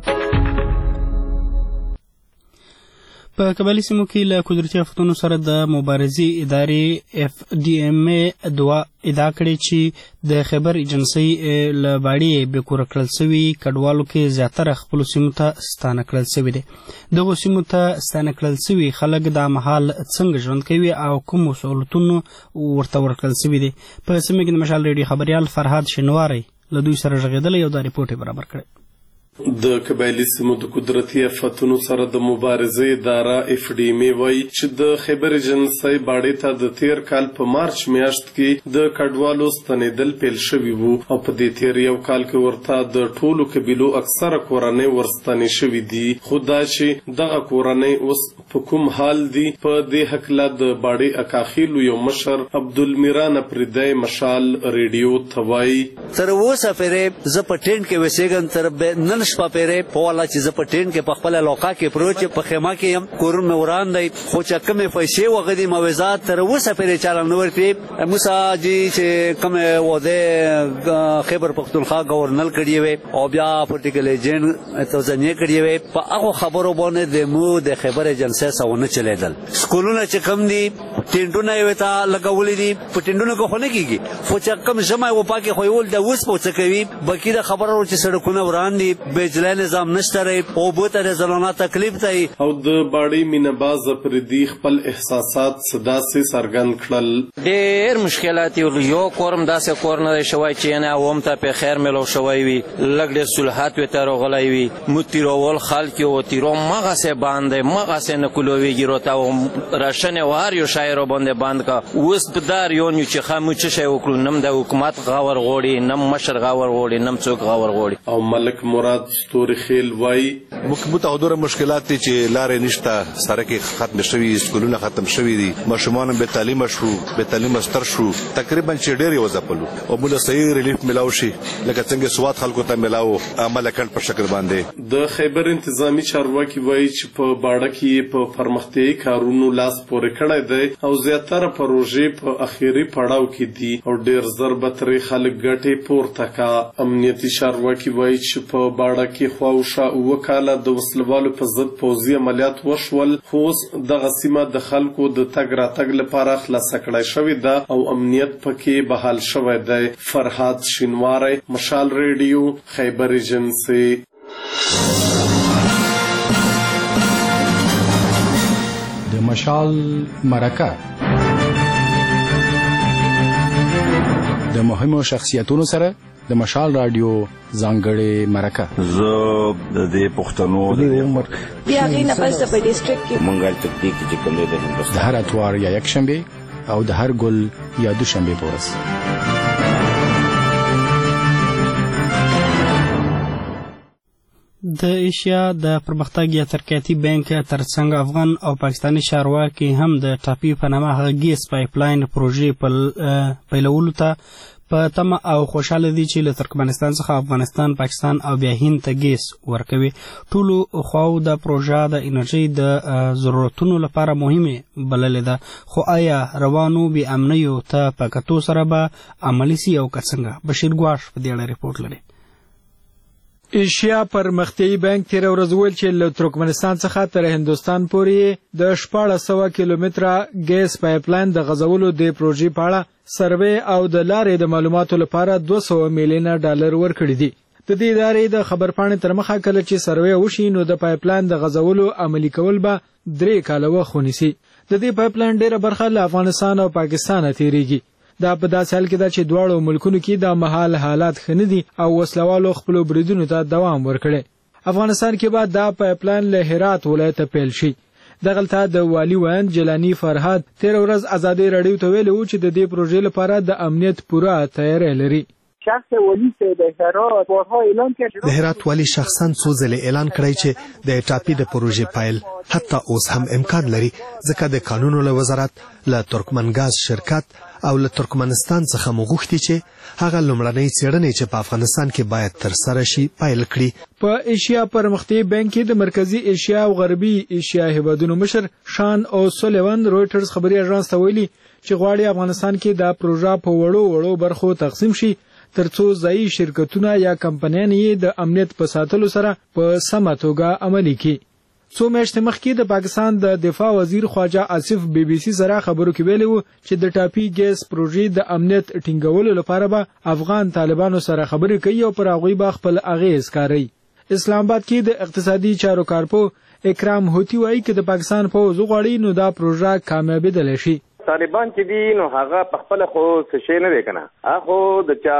په قبایلي سیمو کې له قدرتي آفتونو سره د مبارزې ادارې FDMA دوا ادعا کړې چې د خیبر ایجنسۍ له باړې بې کوره کړل سوي کډوالو کې زیاتره خپلو سیمو ته ستانه کړل سوي دي. دغو سیمو ته ستانه کړل سوي خلک دا مهال څنګه ژوند کوي او کومو سهولتونو ورته ورکړل سوي دي. په سیمه کې د مشال ریډیو خبریال فرهاد شینواری له دوی سره غږېدلی او دا ریپورټ برابر کړی. د قبایلي سیمو د قدرتي آفتونو سره د مبارزې اداره FDMA وایي چې د خیبر ایجنسۍ باړې ته د تیر کال په مارچ میاشت کې د کډوالو ستنېدل پیل شوي وو او په دې تیر یو کال کې ورته د ټولو قبیلو اکثره کورنۍ ورستنې شوي دي خو دا چې دغه کورنۍ اوس په کوم حال دي په دې هکله د باړې اکاخیلو یو مشر عبدالمیران پردی مشال ریډیو ته وایي تر اوسه پرې زه په ټینټ کې وسېږم تر نن شپه پرې په والا چې زه په ټینټ کې په خپل علاقه کې پروت په خیمه کې یم کورونه مې وران دی خو چې کومې پیسې وغدي موزات تر اوسه پرې چاله نه ورکړي. موسی جی چې کومې وعده خیبر پختونخوا گورنر کړی وي او بیا پولیټیکل ایجنټ توزنې کړی وي په هغه خبرو باندې د مو د خیبر ایجنسۍ سونه چلیدل. سکولونه چې کم دي ټینټونه یې وتا لګولې دي په ټینټونو کې خو نه کیږي خو چې کم جمع و پاکي خو یول د اوس پوڅ کوي بقیده خبرو چې سړکونه وران دي بجلی نظام نشته ری اوبو ته د زنانه تکلیف دی. او د باړې مینهباز افریدي خپل احساسات داسې څرګند کړل. ډېر مشکلات یو کورم داسې کور نه دی شوی چې نه اوم ته په خیر ملو شوی وي لږ ډېر صلحات ورته راغلی وي مو تیرول خلک یو تیرو مغسې باندې مغسې نه کولویږي روته راشنې وهر یو شاعر باندې باند کا اوس په دار یو چې خامو چې شی وکړو نم د حکومت غاور غوړي نم مشر غاور غوړي نم څوک غاور غوړي. او ملک مراد ستوري خیل وای متعدد مشکلات دي چې لارې نشته سړک ختم شوی سکولونه ختم شوی دي ماشومان به تعلیم شو به تعلیم ستر شو تقریبا چې ډېر یو ځپلو او موږ صحیح ریلیف ملاو شي لکه څنګه سواد خلکو ته ملاو عمل کړ په شکل باندې. د خیبر انتظامی چارواکي وایي چې په باړه کې په پرمختیایي کارونو لاس پورې کړی دی او زیاتره پروژې په اخیری پړاو کې دي او ډېر زر به ترې خلک ګټې پورته کا. امنیتي چارواکي وایي چې په باړه کې خواوشا 7 کاله د وسلوالو په ضد پوځي عملیات وشول خو اوس دغه سیمه د خلکو د تګ راتګ لپاره خلاصه کړای شوې ده او امنیت پکې بحال شوی دی. فرهاد شینواری مشال ریډیو خیبر ایجنسی. د مشال مرکه د مهمو شخصیتونو سره د مشال رادیو ځانګړې مرکه. زه د دې پښتنو د عمر بیا غي نه پس په ډیسټریکټ کې منګل تکتیک چې کوم دی د هر اتوار یا یک شنبه او د هر ګل یا دوشنبه پورس. د ایشیا د پرمختګ یا ترقیاتي بانک ترڅنګ افغان او پاکستاني چارواکي هم د ټاپي په نامه هغه ګیس پایپلاین پروژې پیلولو ته په تمه او خوشاله دي چې له ترکمنستان څخه افغانستان پاکستان او بیا هند ته ګیس ورکوي. ټولو خواو د پروژه د انرژي د ضرورتونو لپاره مهمه بللې ده خو آیا روانو بې امنیو ته په کتو سره به عملي سي او که څنګه؟ بشیر ګواش په دې اړه ریپورټ لري. ایشیا پرمختیایي بانک تیر ورځ ویل چې له ترکمنستان څخه تر هندوستان پورې د 1400 کیلومتره ګیس پایپلاین د غځولو د پروژې په اړه سروې او د لارې د معلوماتو لپاره 200 میلیونه ډالر ورکړي دي. د دې ادارې د خبرپاڼې تر مخه کله چې سروې وشي نو د پایپلاین د غځولو عملي کول به 3 کاله وخت ونیسي. د دې پایپلاین ډیره برخه له افغانستان او پاکستان تیریږي. دا په داسې حال کې ده چې دواړو ملکونو کې د مهال حالات ښه نه دي او وسلوالو خپلو بریدونو ته دوام ورکړی. افغانستان کې به دا پایپلاین له هرات ولایته پیل شي. دغلته د والي ویاند جلانی فرهاد تیر ورځ ازادي رادیو ته ویلي و چې د دې پروژې لپاره د امنیت پوره تیاری لري. شخص والی د هرات بارها اعلان کړ. د هرات والی شخصا څو ځله اعلان کړی چې د ټاپي د پروژې پایل حتی اوس هم امکان لري ځکه د قانونو له وزارت له ترکمنګاز شرکت او له ترکمنستان څخه مغوښتي چې هغه لومړنۍ څېړنې چې په افغانستان کې باید تر سره شي پایل کړي. په ایشیا پرمختیایي بانک کې د مرکزی ایشیا او غربي ایشیا هیوادونو مشر شان او سولیوان رويټرز خبري اژانس ته ویلي چې غواړي افغانستان کې دا پروژه په وړو برخو تقسیم شي ترڅو ځایي شرکتونه یا کمپنیان یې د امنیت په ساتلو سره په سمه توګه عملي کړي. څو میاشتې مخکې د پاکستان د دفاع وزیر خواجه آصف بی بی سی سره خبرو کې ویلي وو چې د ټاپي ګیس پروژې د امنیت ټینګولو لپاره به افغان طالبانو سره خبرې کوي او پر هغوی به خپل اغیز کاروي. اسلام آباد کې د اقتصادي چارو کارپو اکرام هوتی وایي چې د پاکستان پوځ غواړي نو دا پروژه کامیابېدلی شي. طالبان چې دي نو هغه په خپل خو څه شي نه دی کنه هغه د چا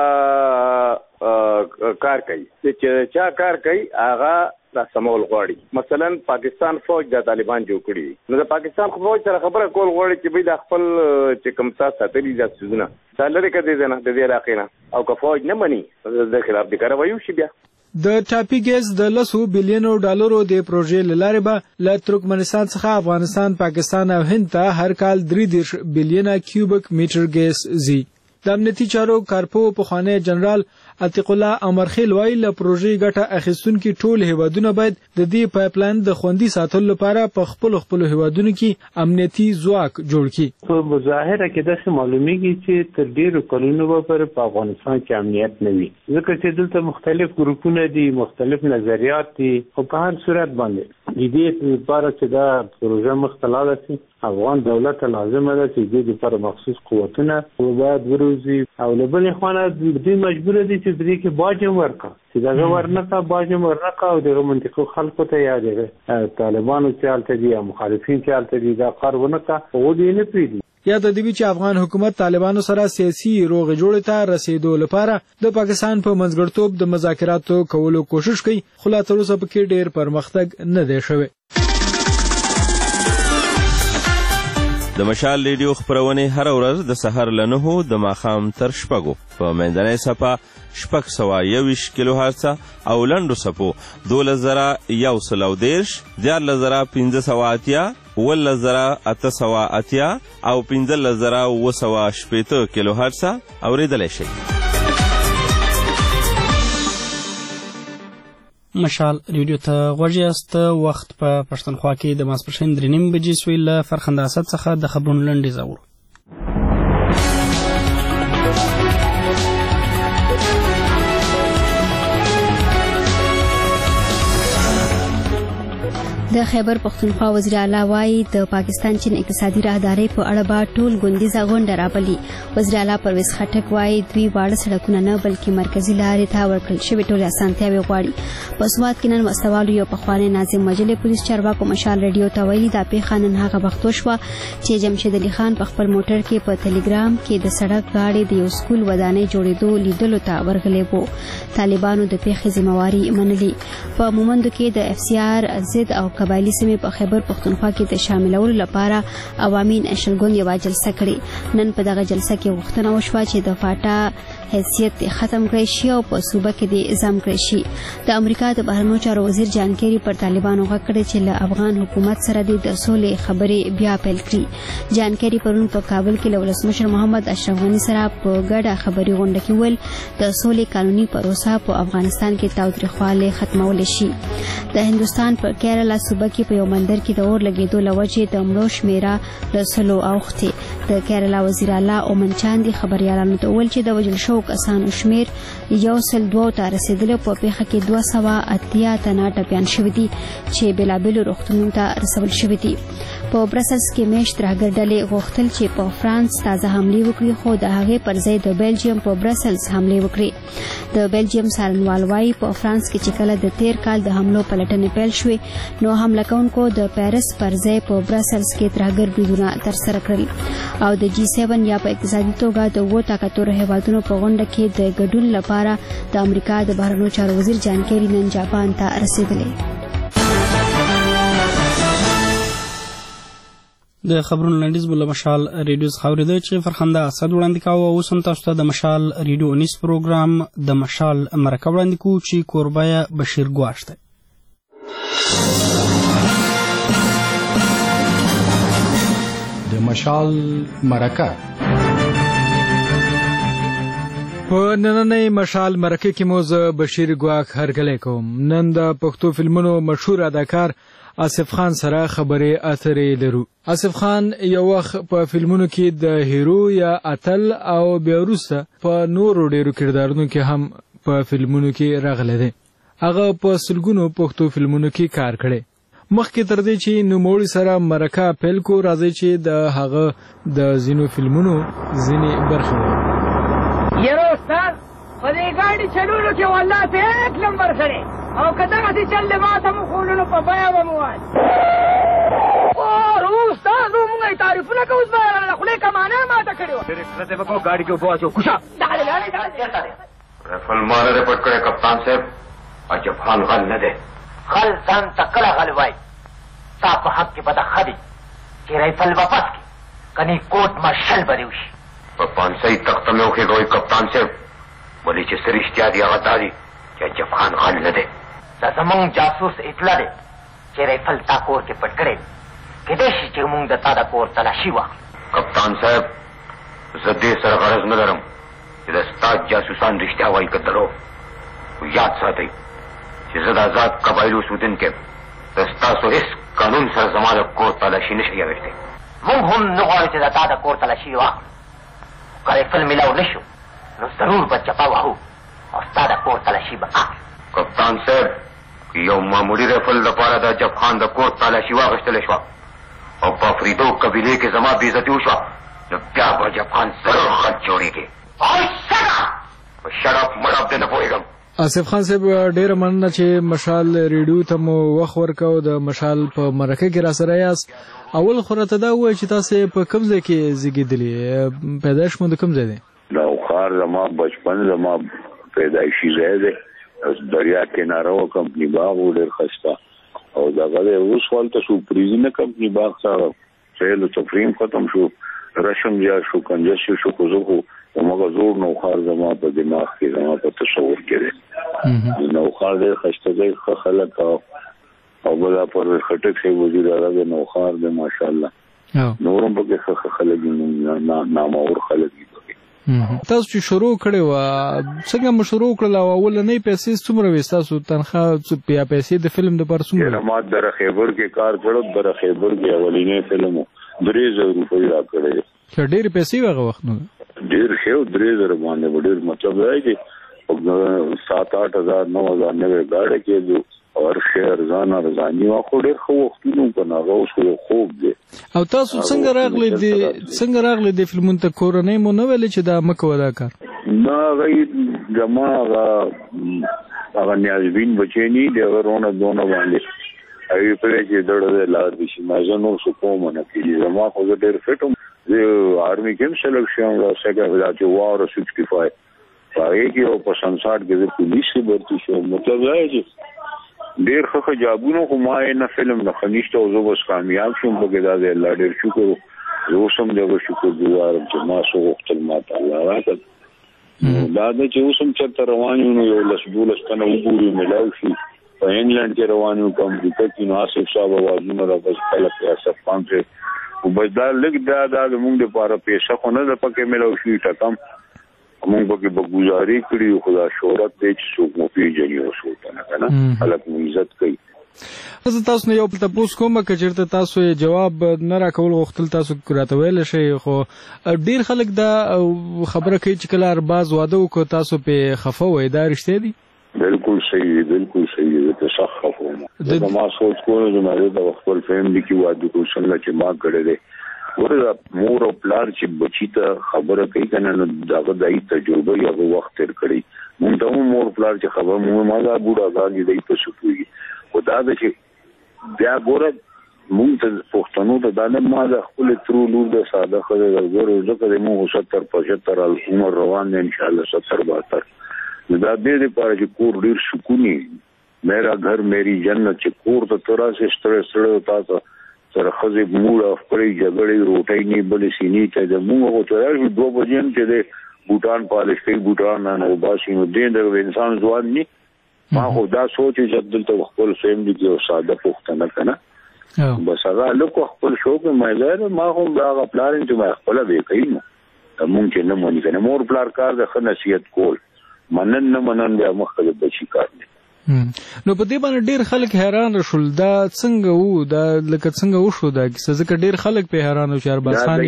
کار کوي چې چا کار کوي هغه دا سمول غواړي. مثلا پاکستان فوج د طالبان جوړ کړي نو د پاکستان فوج سره خبره کول غواړي چې به د خپل چې کوم څه ساتلي ځات سيزونه دا لري کړي نه د دې علاقې نه او که فوج نه مني د خلاف د کاروایي شي. بیا د ټاپي ګیس د 100 بلینو ډالرو د پروژې لاره به له ترکمنستان څخه افغانستان پاکستان او هند ته هر کال 3 بلینه کیوبیک میټر ګیس زی. د امنیتي چارو کارپو پخوانی جنرال عتیق الله امرخیل وایي له پروژې ګټه اخیستونکي ټول هیوادونه باید د دې پایپلاین د خوندي ساتلو لپاره په خپل هیوادونو کې امنیتي ځواک جوړ کړي. په ظاهره کې داسې معلومیږي چې تر ډیرو کلونو به په افغانستان کې امنیت نه وي ځکه چې دلته مختلف ګروپونه دي مختلف نظریات دي او په هر صورت باندې د دې لپاره چې دا پروژه مخته لاړه شي افغان دولت لازمه ده چې د دې لپاره مخصوص قوتونه باید وروزي او له بلې خوا دوی مجبور دي چې چې دې کې باج ورکا چې دا ورنکا باج ورنکا او دغه منطقو خلکو ته یا دغه طالبانو چالت دي یا مخالفین چالت دي دا قربونه کا او دې نه پیډي یا د دې چې افغان حکومت طالبانو سره سیاسي روغ جوړ ته رسیدو لپاره د پاکستان په منځګړتوب د مذاکراتو کولو کوشش کوي خو لا تر اوسه پکې ډېر پرمختګ نه دی شوی. د مشال ریډیو خپرونې هر ورځ د سحر له 9 د ماښام تر 6 په منځنۍ صفحه 621 کیلو هرتز او لنډو صفحو 2110 14580 11880 او 15980 کیلو هرتز اوریدلی شئ. مشال ریډیو ته غوږ یاست. وخت په پښتونخوا کې د ماسپښین 3:30 بجې سوی. له فرخنده اسد څخه د خبرونو لنډیز اورو. د خیبر پختونخوا وزیر اعلی وایي د پاکستان چین اقتصادي راهدارۍ په اړه به ټول ګوندیزه غونډه رابلي. وزیر اعلی پرویز خټک وایي دوی واړه سړکونه نه بلکې مرکزي لارې ته ورکړل شوې ټولې اسانتیاوې غواړي. په سوات کې نن وسوالو یو پخوانی ناظم مجلې پولیس چارواکو مشال ریډیو ته ویلي دا پیښه نن هغه وختو شوه چې جمشید علي خان په خپل موټر کې په ټلګرام کې د سړک غاړې د یو سکول ودانۍ جوړېدو لیدلو ته ورغلی و. طالبانو د پیښې ذمہواري منلې. په مومندو کې د اف سی آر ضد او قبایلي سیمې په خیبر پختونخوا کې د شاملولو لپاره عوامي نېشنل ګوند یوه جلسه کړې. نن په دغه جلسه کې غوښتنه وشوه چې د فاټا حیثیت ختم کړی شي او په صوبه کې د اعزام کړی شي. د امریکا د بهرنیو چارو وزیر جان کیری پر طالبانو غږ کړی چې له افغان حکومت سره د سولې خبرې بیا پیل کړي. جان کیری پرون په کابل کې له ولسمشر محمد اشرف غني سره په ګډه خبري غونډه کې ویل د سولې قانوني پروسه په افغانستان کې تاوتریخوالی ختمول شي. د هندوستان په کیرلا صوبه کې په یو مندر کې د اور لګېدو له وجې د مړو شمیره له 100 اوښتې. د کیرلا وزیر اعلی اومن چاندي خبریالانو ته وویل چې د وژل شوو کسانو شمیر 102 ته رسېدلی. په پیښه کې 280 تنه ټپیان شوي دي چې بېلابېلو روغتونونو ته رسول شوي دي. په برسلز کې میشت ترهګر ډلې غوښتل چې په فرانس تازه حملې وکړي خو د هغې پر ځای د بیلجیم په برسلز حملې وکړي. د بیلجیم څارنوال وایي په فرانس کې چې کله د تیر کال د حملو پلټنې پیل شوې نو حمله کوونکو د پیرس پر ځای په برسلز کې ترهګر بریدونه ترسره کړل. او د جی 7 یا په اقتصادي توګه د 2 طاقتورو هیوادونو په غونډه کې د ګډون لپاره د امریکا د بهرنیو چارو وزیر جان کیری نن جاپان ته رسېدلی. د خبرونو لنډیز بل مشال ریډیو څخه اورېده چې فرخنده اسد وړاندې کاوه. اوس هم تاسو ته د مشال ریډیو نیوز پروګرام د مشال مرکه وړاندې کوو چې کوربه یې بشیر ګواش دی. د مشال مرکه په نننۍ مشال مرکه کې مو زه بشیر ګواک هرکلی کوم. نن د پښتو فلمونو مشهور اداکار آصف خان سره خبرې اترې لرو. آصف خان یو وخت په فلمونو کې د هیرو یا اتل او بیا وروسته په نورو ډیرو کردارونو کې هم په فلمونو کې راغلی دی. هغه په سلګونو پښتو فلمونو کې کار کړی. مخکې تر دې چې نوموړي سره مرکه پیل کو راځي چې د هغه د ځینو فلمونو ځینې برخې یرو استاد په دې ګاډي چلولو کې والله ته 1 نمبر سره او کدا چې چل ما ته مو خولونو په بیا و مواد او استاد موږ تعریفونه کوو زما خپل کمانه ما ته کړو ډیرکټر ته په ګاډي کې وباسو کوشا داله رفل ماره رپورټ کړه کپتان صاحب عجب حال غل نه ده خل ځان تکړه غل وای تاسو په حق کې پته خدي چې رایفل واپس کی کني کوټ مارشل بریوش په 500 تخت مې وکي کوئی کپتان صاحب ولې چې سرشتیا دی هغه دادی چې عجب خان غل نه ده دا زمونږ جاسوس اطلاع ده چې رایفل تا کور کې پټ کړي کله چې موږ د تا د کور تلاشي واخلو کپتان صاحب زه دې سره غرض نه لرم چې د استاد جاسوسان رښتیا وایي که درو یاد ساتئ چې زه د آزاد قبایلو اوسېدونکی د ستاسو هېڅ قانون سره زما د کور تلاشي نه شي اخیستی موږ هم نه غواړو چې د تا د کور تلاشي واخلو که رایفل میلاو نه شو نو ضرور به چپه وهو او ستا د کور تلاشي به اخلو کپتان صاحب که یو معمولي رایفل دپاره د عجب خان د کور تلاشي واخیستلی شوه او په افریدو قبیلې کې زما بېعزتي وشوه نو بیا به عجب خان ضرور خط جوړېږي او څنګه شټ اپ مړ اپ نه پوهیږم. آصف خان صاحب ډیره مننه چې مشال ریډیو ته مو وخت ورکاو د مشال په مرکه کې را سره یاست. اول خو راته دا ووایئ چې تاسې په کوم ځای کې زیږېدلي؟ پیدایش مو د کوم ځای دی؟ نوخار زما بچپن زما پیدایشي ځای دی. دریا کناره و کمپنی باغ و ډېر ښایسته او دغه دی. اوس هلته شو پریزونه کمپنی باغ سره سیل و تفریم ختم شو، رشم زیاد شو، کنجس شو، خو زه خو همغه زوړ نوخار زما په دماغ کې زما په تصور کې دی. نوخار ډېر ښایسته ځای، ښه خلک او بل پرویز خټک صاحب وزیر اعلی د نوخار دی ماشاءالله. نورم پکې ښه خلک دي، نامور خلک دي. تاسو چې شروع کړی وه څنګه مو شروع کړل او اولنۍ پیسې څومره وې ستاسو تنخواه یا پیسې د فلم دپاره څومره؟ ما در خیبر کې کار کړی، در خیبر کې اولنی فلم 3000 روپۍ راکړی. ډېرې پیسې وې هغه وخت نو؟ ډېر ښه و، 3000 باندې به ډېر مطلب دی چې 7-8 هزار 9 هزار نوې ګاډی کېدو اور ښه ارزاني وه، خو ډېر ښه وختونه و که نه هغه اوس خو خوب دی. او تاسو څنګه راغلی دې فلمونو ته؟ کورنۍ مو نه ویلې چې دا مه کوه دا کار؟ نه هغه زما هغه نیازبین بچی نه دي، هغه رونه دونه باندې هغې پرې چې دړه دی لار دي شي ما زه نور څه کوم نه کېږي. زما خو زه ډېر فټ یم، زه آرمي کې هم سلک شوم دا چې واوره 65 په هغې کې او په سنساټ کې زه پولیس کې برتي شوم. مطلب دا دی چې ډېر ښه جابونه خو ما یې نه فلم نه ښه نشته او زه بس کامیاب شوم پکې. دا دی الله ډېر شکر، زه اوس هم د هغه شکر ګزار یم چې ما څه غوښتل ما ته الله راکړل. دا ده چې اوس هم چېرته روان یو نو 11-12 تنه وګورو میلاو شي. په انګلنډ کې روان یو، په امریکا کې نو آصف صاحب اوازونه را بس خلک آصف خان صاحب خو بس دا لږ دا زمونږ دپاره پیسه خو نه ده پکې میلاو شي ټکم موږ پکې به ګزاري کړي. خو دا شهرت دی چې څوک مو پېژني اوس ورته نه که نه خلک مو عزت کوي. زه تاسو نه یو تپوس کوم که چېرته تاسو یې جواب نه راکول غوښتل تاسو راته ویلی شئ، خو ډېر خلک دا خبره کوي چې کله ارباز واده وکړو تاسو پې خفه وئ، دا رښتیا دي؟ بالکل صحیح دی، بالکل صحیح دی. زه پې سخت خفه وم. زه ما سوچ کوم زما د خپل فیملي کې واده کړو څنګه چې ما کړی دی. ګوره مور او پلار چې بچی ته خبره کوي که نه نو د هغه دایي تجربه یې هغه وخت تېر کړی. مونږ ته هم مور پلار چې خبره مونږ ما دا بوډاګان دي دی په څه پوهېږي. خو دا ده چې بیا ګوره مونږ ته پښتنو ته دا نه ما د خپلې ترو لور د ساده ښځه ده ګوره ځکه دی مونږ 70-75 عمر روان دی انشاءالله 70-72. دا دې دپاره چې کور ډېر سکوني میرا گھر میری جنت چې کور ته ته راسې ستړی ستړی تا ته سره ښځې موړه خپړې جګړې روټۍ نه بلې سینې ته د مونږ خو ته راشو 2 بجې هم چې دی بوټان پالش کوي بوټان نه وباسي نو دې د انسان ځوان نه. ما خو دا سوچ چې دلته خپل فیملي کې یو ساده پښتنه که نه بس هغه هلک خپل شوق مې مایلای ما خو هغه پلار یم چې ما خپله بې کوي نو مونږ چې نه مني که نه مور پلار کار د ښه نصیحت کول منن نه منن بیا مخکې د بچي کار دی. نو په دې باندې ډېر خلک حیران شول دا څنګه وو، دا لکه څنګه وشو دا کیسه؟ ځکه ډېر خلک پې حیران وو چې ارباز خان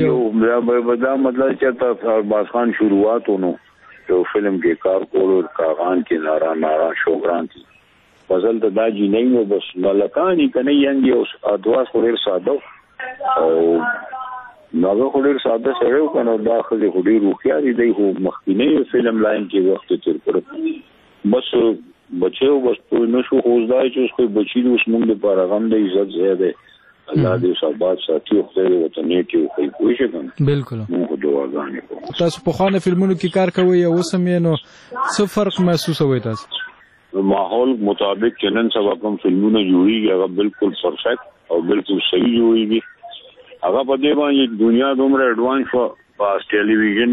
دا مطلب چې ارباز خان شروعات ونو یو فلم کې کار کولو کاغان کې نارا شوګران کې فضل ته دا جینۍ نو بس ملکان یې که نه ینګ یې ادواز خو ډېر ساده او هغه خو ډېر ساده سړی و که نو دا ښځې خو ډېر هوښیارې دی خو مخکینی فلم لاین کې وخت یې تېر کړی. بس بچیو بس پوه نه شو خو اوس دا چې اوس کوئی بچي دی اوس مونږ دپاره غم دی عزت ځای دی الله دې اوس آباد ساتي او خدای دې ورته نیټې وښیي پوه شئ که نه. بلکل مونږ خو دعاګانې کوو. تاسو پخوانه فلمونو کې کار کوئ یا اوس هم یې نو څه فرق محسوسوئ تاسو؟ ماحول مطابق چې نن سبا کوم فلمونه جوړېږي هغه بالکل پرفیکټ او بالکل صحیح جوړېږي. هغه په دې باندې دنیا دومره ایډوانس شوه په ټلویزیون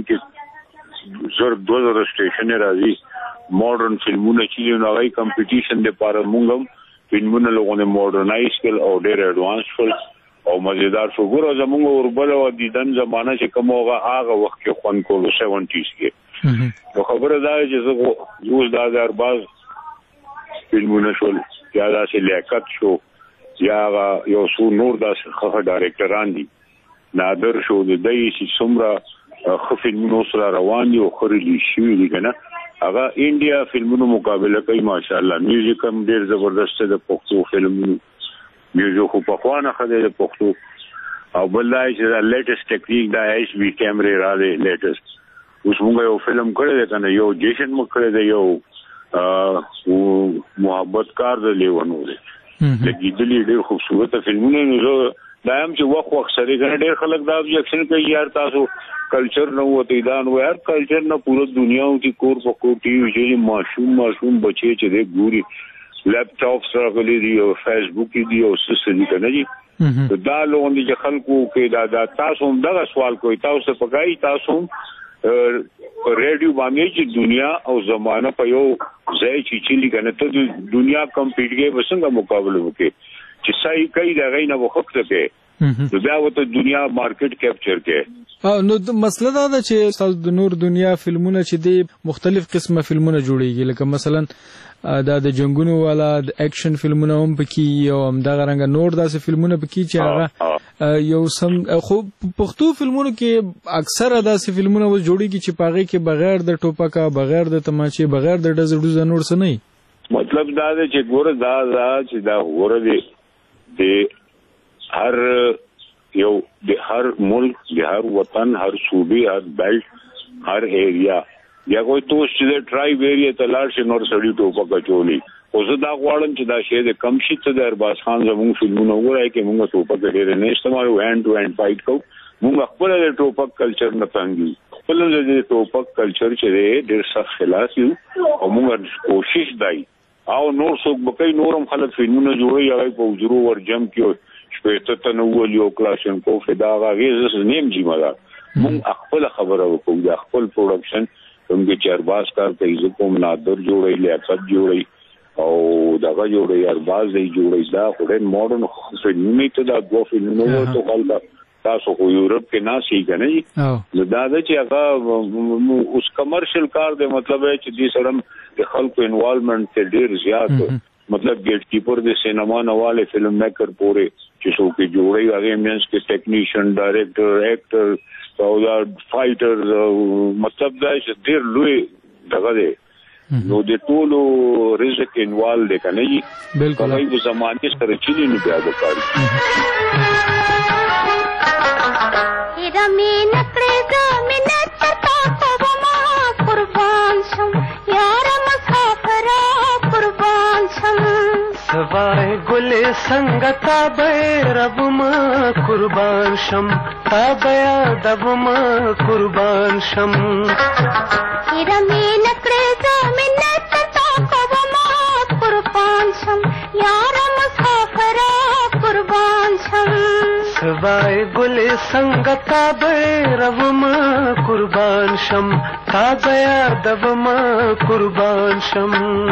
کې 2,000 سټیشنې راځي ماډرن فلمونه چې دي نو هغه کمپټیشن دپاره مونږ هم فلمونه لغونې ماډرنایز کړل او ډېر ایډوانس شول او مزیدار شو. ګوره زمونږ اوربله او دیدن زمانه چې کوم هغه وخت کې خوند کولو 70s کې نو خبره دا چې زه اوس دا د ارباز فلمونه شول یا داسې لیاقت شو یا یو څو نور داسې ښه ډایرکټران دي نادر شو د دی چې څومره ښه فلمونه اوس را روان دي او ښه ریلیز شوي دي که نه هغه انډیا فلمونو مقابله کوي ماشاءالله. میوزیک هم ډېر زبردست دی د پښتو فلمونو میوزیک خو پخوانه ښه دی د پښتو او بل دا چې دا لیټسټ ټیکنیک دا ایچ بي کیمرې راغلی لیټسټ اوس موږ یو فلم کړی دی کنه یو جیشن موږ کړی دی یو محبت کار د لیونو دی لګیدلی ډېر خوبصورت فلمونه نو دا هم چې وخت سره ډېر خلک دا ابجیکشن کوي یار تاسو کلچر نه وته دا نو یار کلچر نه پوره دنیا کې کور په کور ټي وي چې ماشوم بچي چې دی ګوري لپټاپ سره غلي دی او فیسبوک دی او سوشل کنه جی دا لوګون دي چې خلکو کې دا تاسو هم دا سوال کوي تاسو پکای تاسو ریډیو باندې چې دنیا او زمانہ په یو ځای چې چلی کنه ته دنیا کمپیټ کې وسنګ مقابله وکړي چې صحیح کوي دا غینه وخت کې دا وته دنیا مارکیټ کیپچر کې نو مسله دا ده چې تاسو د نور دنیا فلمونه چې دی مختلف قسمه فلمونه جوړیږي لکه مثلا دا د جنگونو والا د اکشن فلمونه هم پکې او هم دا رنګ نور داسې فلمونه پکې چې هغه یو سم خو پښتو فلمونو کې اکثر داسې فلمونه و جوړیږي چې پاغه کې بغیر د ټوپکا بغیر د تماچې بغیر د ډزړو نور څه نه مطلب دا دی چې ګوره دا چې دا ګوره دی د هر یو د هر ملک د هر وطن هر صوبې هر بیلټ هر ایریا یا کوئی توس چې ټرایب ایریا ته لاړ شي نور سړی ټوپکا چولی او زه دا غواړم چې دا شی د کم شي ته د ارباز خان زموږ فلمونه وګورئ کې موږ ټوپکا ډېر نه استعمالو هاند ټو هاند فایټ کوو موږ خپل د ټوپک کلچر نه تنګي خپل د ټوپک کلچر چې ډېر سخت خلاص یو او موږ کوشش دای او نور څوک بکای نورم خلک فلمونه جوړي هغه په وجرو ورجم کې شپږ ته نو ویلو کلاشنکو فدا غیز نیم جیمه موږ خپل خبره وکړو د خپل پروډکشن کومګه چرباز کار کوي زه کوم نادر جوړي لیاقت جوړي او دغه جوړي ارباز دی جوړي دا خوري ماډرن فلمونه ته دا دوه فلمونه ته خلک تاسو خو یورپ کې نه شي کنه نو دا چې هغه اوس کمرشل کار دی مطلب ہے چې دې سره د خلکو انوالومنت ته ډیر زیات مطلب گیٹ کیپر د سینما نواله فلم میکر پورې چې څوک جوړي هغه مینس کې ټیکنیشین ډایریکټر ایکټر او دا فایټر مطلب دا چې ډیر لوی دغه دی نو د ټولو رزق انوال دی کنه بالکل په زمانه سره چلی نه بیا وکړي رمی نکړه زمینت تا په ما قربان شم یار مسافر قربان شم سوای ګل څنګه تا به رب ما قربان شم تا بیا دب ما قربان شم رمی نکړه زمینت تا په ما قربان شم یار مسافر قربان شم سوای ګل څنګه تا به رب ما قربان شم تا بیا دب ما قربان شم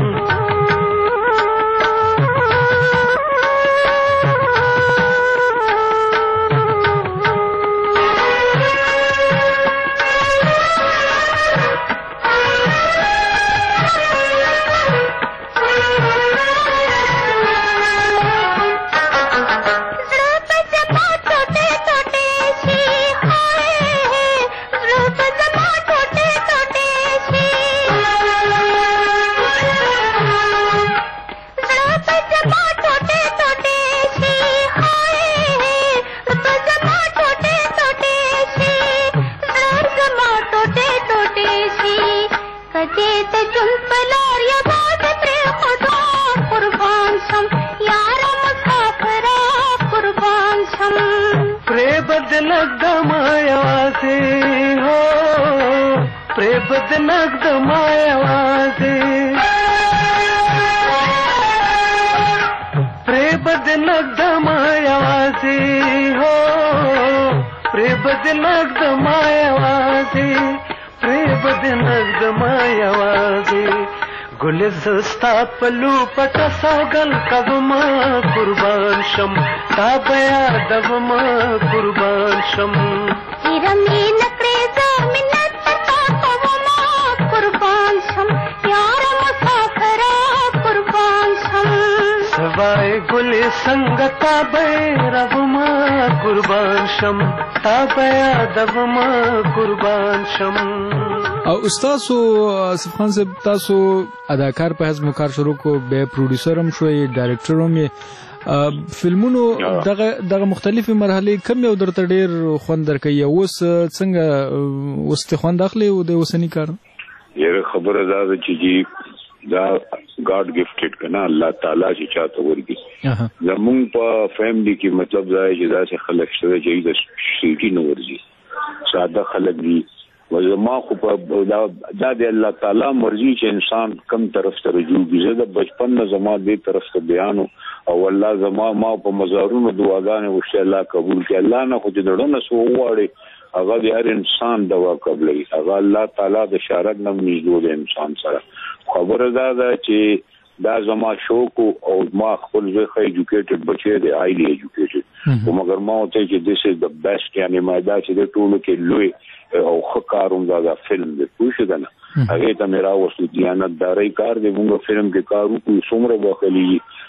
زستا پلو پټ سوګل کبما قربان شم تا بیا دبما قربان شم رمی نکړه زمینت تا کبما قربان شم یار مسافر قربان شم سوای ګل څنګه تا به ربما قربان شم تا بیا دبما قربان شم او استاد آصف خان صاحب تاسو اداکار په حسب کار شروع کو به پروډوسر هم شوي ډایرکټر هم فلمونو دغه مختلفې مرحلې کوم یو درته ډیر خوند درکوي اوس څنګه اوس ته خوند اخلي او د اوسنی کار یره خبره ده چې دا گاډ گفټډ کنا الله تعالی چې چاته ورګي زمون په فیملی کې مطلب دا چې دا څه خلک شته چې د سیټي نو ورځي ساده خلک دي وزما خو په دا د الله تعالی مرضی چې انسان کم طرف ته رجوع کیږي د بچپن نه زما دې طرف ته بیان او الله زما ما په مزارونو دعاګانې وشي الله قبول کړي الله نه خو دې ډړنه سو واړي هغه د هر انسان دوا قبلې هغه الله تعالی د شارک نم نږدې د انسان سره خبره ده چې دا زما شوق او ما خپل ځخه ایجوکیټډ بچی دی هایلی ایجوکیټډ او مگر ما ته چې this is the best یعنی ما دا چې د ټولو کې لوی او خکاروم دا فلم دی پوښښ ده نه هغه ته میرا وسو دیانتداري کار دی موږ فلم کې کارو کو څومره بخلی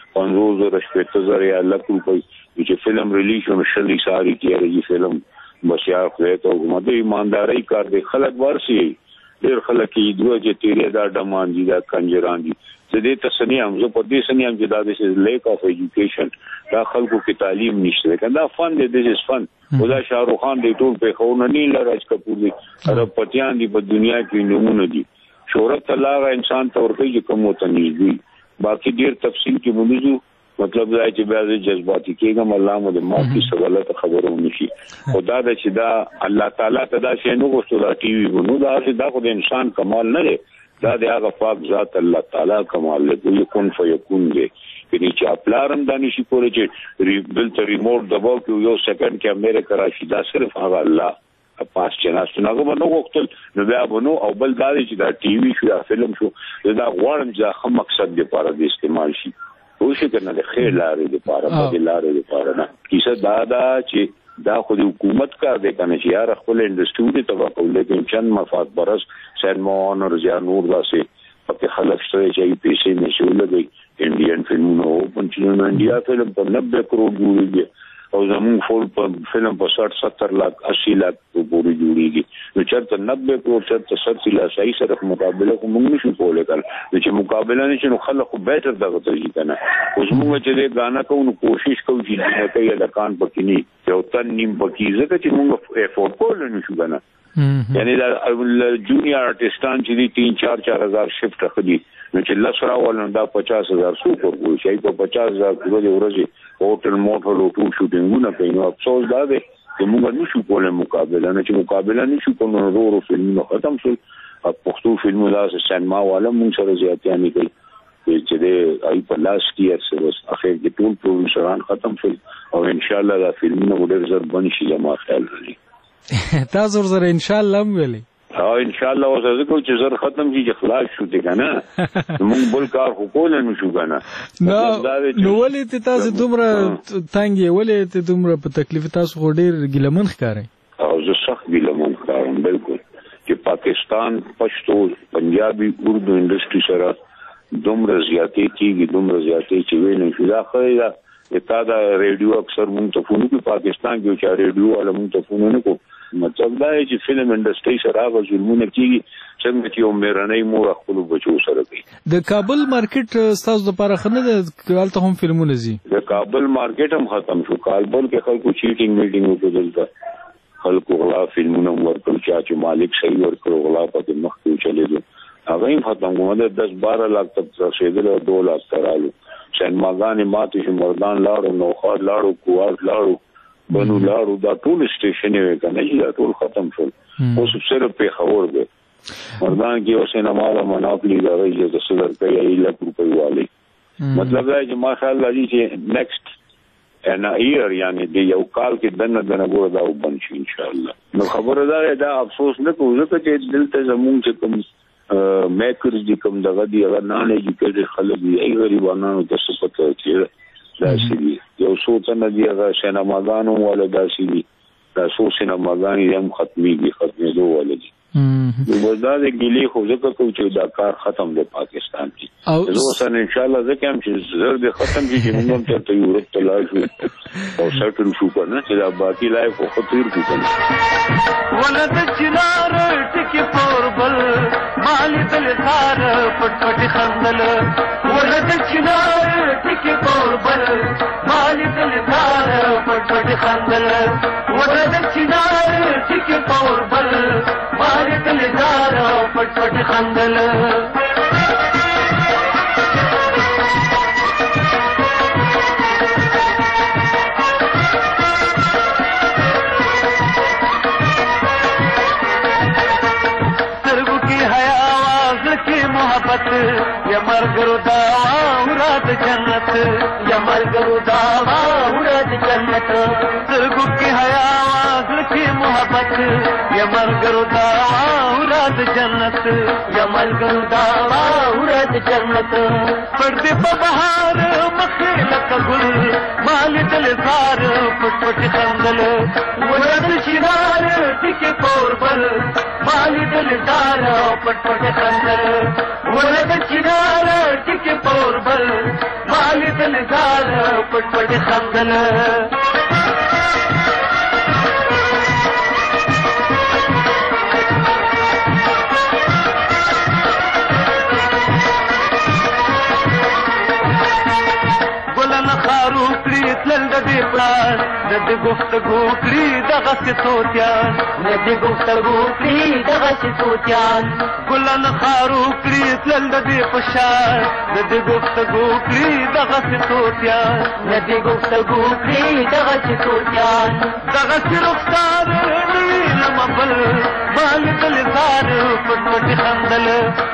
50,000 یا لک روپۍ چې فلم ریلیز شو شلي ساری کیږي فلم بس یا خو ته کومه ایمانداري کار دی خلک ورسي ډیر خلک یې دوه چې تیرې دا ډمان دي دا کنجران دي دې ته سنیم زه په دې سنیم چې دا د لیک اف ایجوکیشن دا خلکو کې تعلیم نشته کنده فن دې د فن ودا شاهرخ خان دې ټول په خونه نه لراج کپور دي عرب پټیان دي په دنیا کې نمونه دي شهرت الله انسان ته ورته چې کوم ته نیږي باقي ډیر تفصیل کې مونږ مطلب دا چې بعض جذباتي کېږم الله مو د ماکي سوالات خبرو نشي خدا د چې دا الله تعالی ته دا شی نو غوښتل دا ټي وي نو دا چې دا خو د انسان کمال نه دی دا د هغه پاک ذات الله تعالی کمال دی یکون فیکون دی کله چې خپلارم دانشي کولای چې بل ته ریموټ دباو کې یو سکند کې امریکا راشي دا صرف هغه الله پاس چناستو نو نو وختل نو بیا بنو او بل دا چې دا ټي وي شو یا فلم شو دا غواړم چې خم مقصد دی لپاره د استعمال شي کوشش کنه د خیر لارې لپاره د لارې لپاره نه کیسه دا چې دا خو د حکومت کار دی کنه چې یار خپل انډستری ته توقع لیکن چند مفاد برس سینما اور زیا نور داسې پکې خلک شته چې پیسې نشو لګي انډین فلمونو پنځونه انډیا فلم په 90 کروڑ جوړیږي او زمون فلم په 60-70 लाख 80 लाख پورې جوړیږي نو چرته 90 کروڑ چرته 70 लाख صحیح سره مقابله کوم نشو کولای چې مقابله نشي نو خلک بیٹر دغه ته کنه اوس موږ چې غانا کوو کوشش کوو چې کوي د کان پکې نه یو تن نیم پکې ځکه چې موږ افورد کول نشو کنه یعنی دا جونیئر آرټستان چې دي 3-4 هزار شفت خدي نو چې لسرا ولنه دا 50,000 سو ورکول شي په 50,000 کله ورځي هوټل موټر او ټول شوټینګونه کوي نو افسوس دا دی چې موږ نشو کولای مقابله نه چې مقابله نشو کولای ورو فلمونه ختم شول پښتو فلمونه د سینما والا موږ سره زیاتې نه کوي چې د ای په لاس کې سره اخر کې ټول پروډوسران ختم شول او ان شاء الله دا فلمونه ډېر زر بنشي شي زما خیال دی تاسو سره ان شاء الله ویلي ان شاء الله اوس ځکه چې زر ختم شي چې خلاص شو دي کنه موږ بل کار خو کول نه شو کنه نو ولې ته تاسو دومره تنګي ولې ته دومره په تکلیف تاسو خو ډیر ګلمن ښکاري او زه سخت ګلمن ښکارم بالکل چې پاکستان پښتو پنجابي اردو انډستری سره دومره زیاتې چې ویني شو دا خو تا دا ریډیو اکثر مونږ ته فونو کې پاکستان کې چې ریډیو ولا مونږ ته فونو نه کو مطلب دا چې فلم انډستری سره هغه ظلمونه کیږي څنګه چې یو میرنۍ مور خپل بچو سره کوي د کابل مارکیټ تاسو لپاره خنه د کالته هم فلمونه زی د کابل مارکیټ هم ختم شو کابل کې خلکو چیټینګ میټینګ وکړل خلکو غلا فلمونه ورکړل چې مالک صحیح ورکړو غلا په مخ کې چلے دي هغه هم ختم کومه 10-12 लाख تک رسیدل او 2 लाख ترالو سینماګانې ماته چې مردان لاړو نوخار لاړو کوار لاړو بنو لاړو دا ټول سټیشن یې کنه چې دا ټول ختم شول اوس صرف په خبر ده مردان کې اوس نه مالا مناپلی دا راځي چې صدر کوي 1 लाख روپۍ والی مطلب دا چې ما خیال لري چې نیکسټ ان ایر یعنی د یو کال کې دنه ګور دا وبن شي ان شاء الله نو خبره دا افسوس نه کوم چې دلته زموږ چې کوم میکرز دي کوم دغه دی هغه نه ایجوکیټډ خلک دي ای غریبانو ته څه پته چې دا شي یو څو تنه دی هغه سینماګانو ولا دا شي دا څو سینماګان هم ختمېدو ولدي نو ودا د ګلی خو ځکه چې دا کار ختم دی پاکستان کې زه سره ان شاء الله ځکه هم چې زر دې ختم شي چې موږ ته یورپ ته لاړ شو او سټل شو کنه چې دا باقي لایف خو خطر کې ولد چنار ټکی پوربل مالی دل زار پټ پټ خندل ولد چنار ټکی پوربل مالی دل زار پټ پټ خندل ولد چنار ټکی پوربل مالی دل زار پټ پټ خندل یا مرګرو داوا ورات جنت یا مرګرو داوا ورات جنت سترګو کې حیا واز کې محبت یا مرګرو داوا ورات جنت یا مرګرو داوا ورات جنت پردې په بهار مخې لکه ګل مال دل زار پټ پټ خندل ورات شینار ټکي پوربل مال دل زار پټ پټ خندل ولد چنار ټکی پوربل مالی دل زار پټ پټ خندل ګلن خارو کړي تلل د دې پلان د دې گفتگو کړي دغه ستوتیان د دې گفتگو کړي دغه ستوتیان ګلن خارو کړي تلل د دې پشان د دې گفتگو کړي دغه ستوتیان د دې گفتگو کړي دغه ستوتیان دغه رخسار لمبل مال دل زار پټ پټ خندل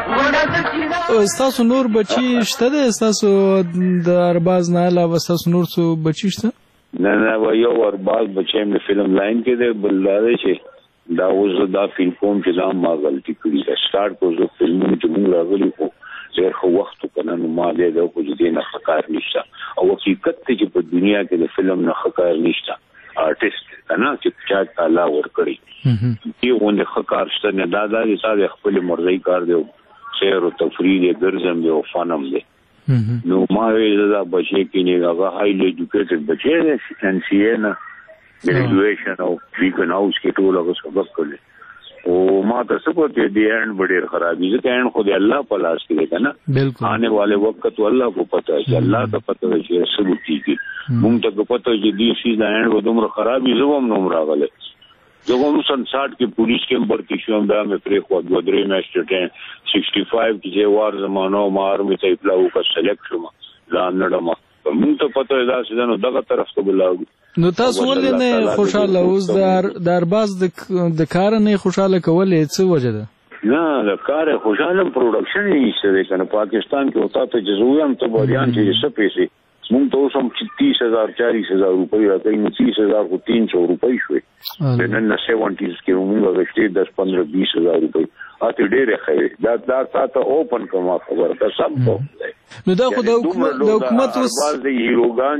استاسو نور بچی شته ده استاسو د ارباز نه علاوه استاسو نور څو بچی شته نه و یو ارباز بچی مې فلم لاین کې ده بلاره چې دا اوس دا فلم کوم چې دا ما غلطي کړې ده سٹارټ کو زه فلمونه چې موږ راغلي خو ډېر خو وخت کنه نو ما دې دا کو دې نه خکار نشته او حقیقت ته چې په دنیا کې د فلم نه خکار نشته آرټیست کنه چې چا تعالی ور کړی یو نه خکار شته نه دا چې خپل مرزي کار دی سیر او تفریح ګرځم دی او فنم دی نو ما ویل دا بچی کې نه هغه هایلی ایجوکیټډ بچی دی ان سی نه ګریجویشن او ویکن هاوس کې ټول هغه سبق کړل او ما تاسو په دې اند ډېر خرابې ځکه ان خو دې الله په لاس کې دی کنه بالکل آنے والے وخت تو الله کو پتہ ہے الله ته پتہ ہے چې سبو کیږي مونږ ته پتہ ہے چې دې شي دا اند ودومره خرابې زوم نوم راغله जब सन 60 के पुलिस के अंबर की शुदा में प्रेख वदरे में स्टेट 65 की जे वार जमानो मार में तैपलाऊ का सेलेक्ट हुआ लानडमा موږ ته پته ده چې نو دغه طرف ته بلاو نو تاسو ولې نه خوشاله اوس در باز د کار نه خوشاله کولې څه وجه ده نه د کار خوشاله پروډکشن یې څه کنه پاکستان کې وتا ته جزویم ته بریان چې څه پیسې موږ ته اوس هم 30000 40000 روپۍ راکې نو 30000 کو 300 روپۍ شوي نن 70s کې موږ غشتي 10 15 20000 روپۍ اته ډېر ښه دا تاسو اوپن کومه خبره ده سب ته نو دا خو د حکومت اوس باز دی هیروګان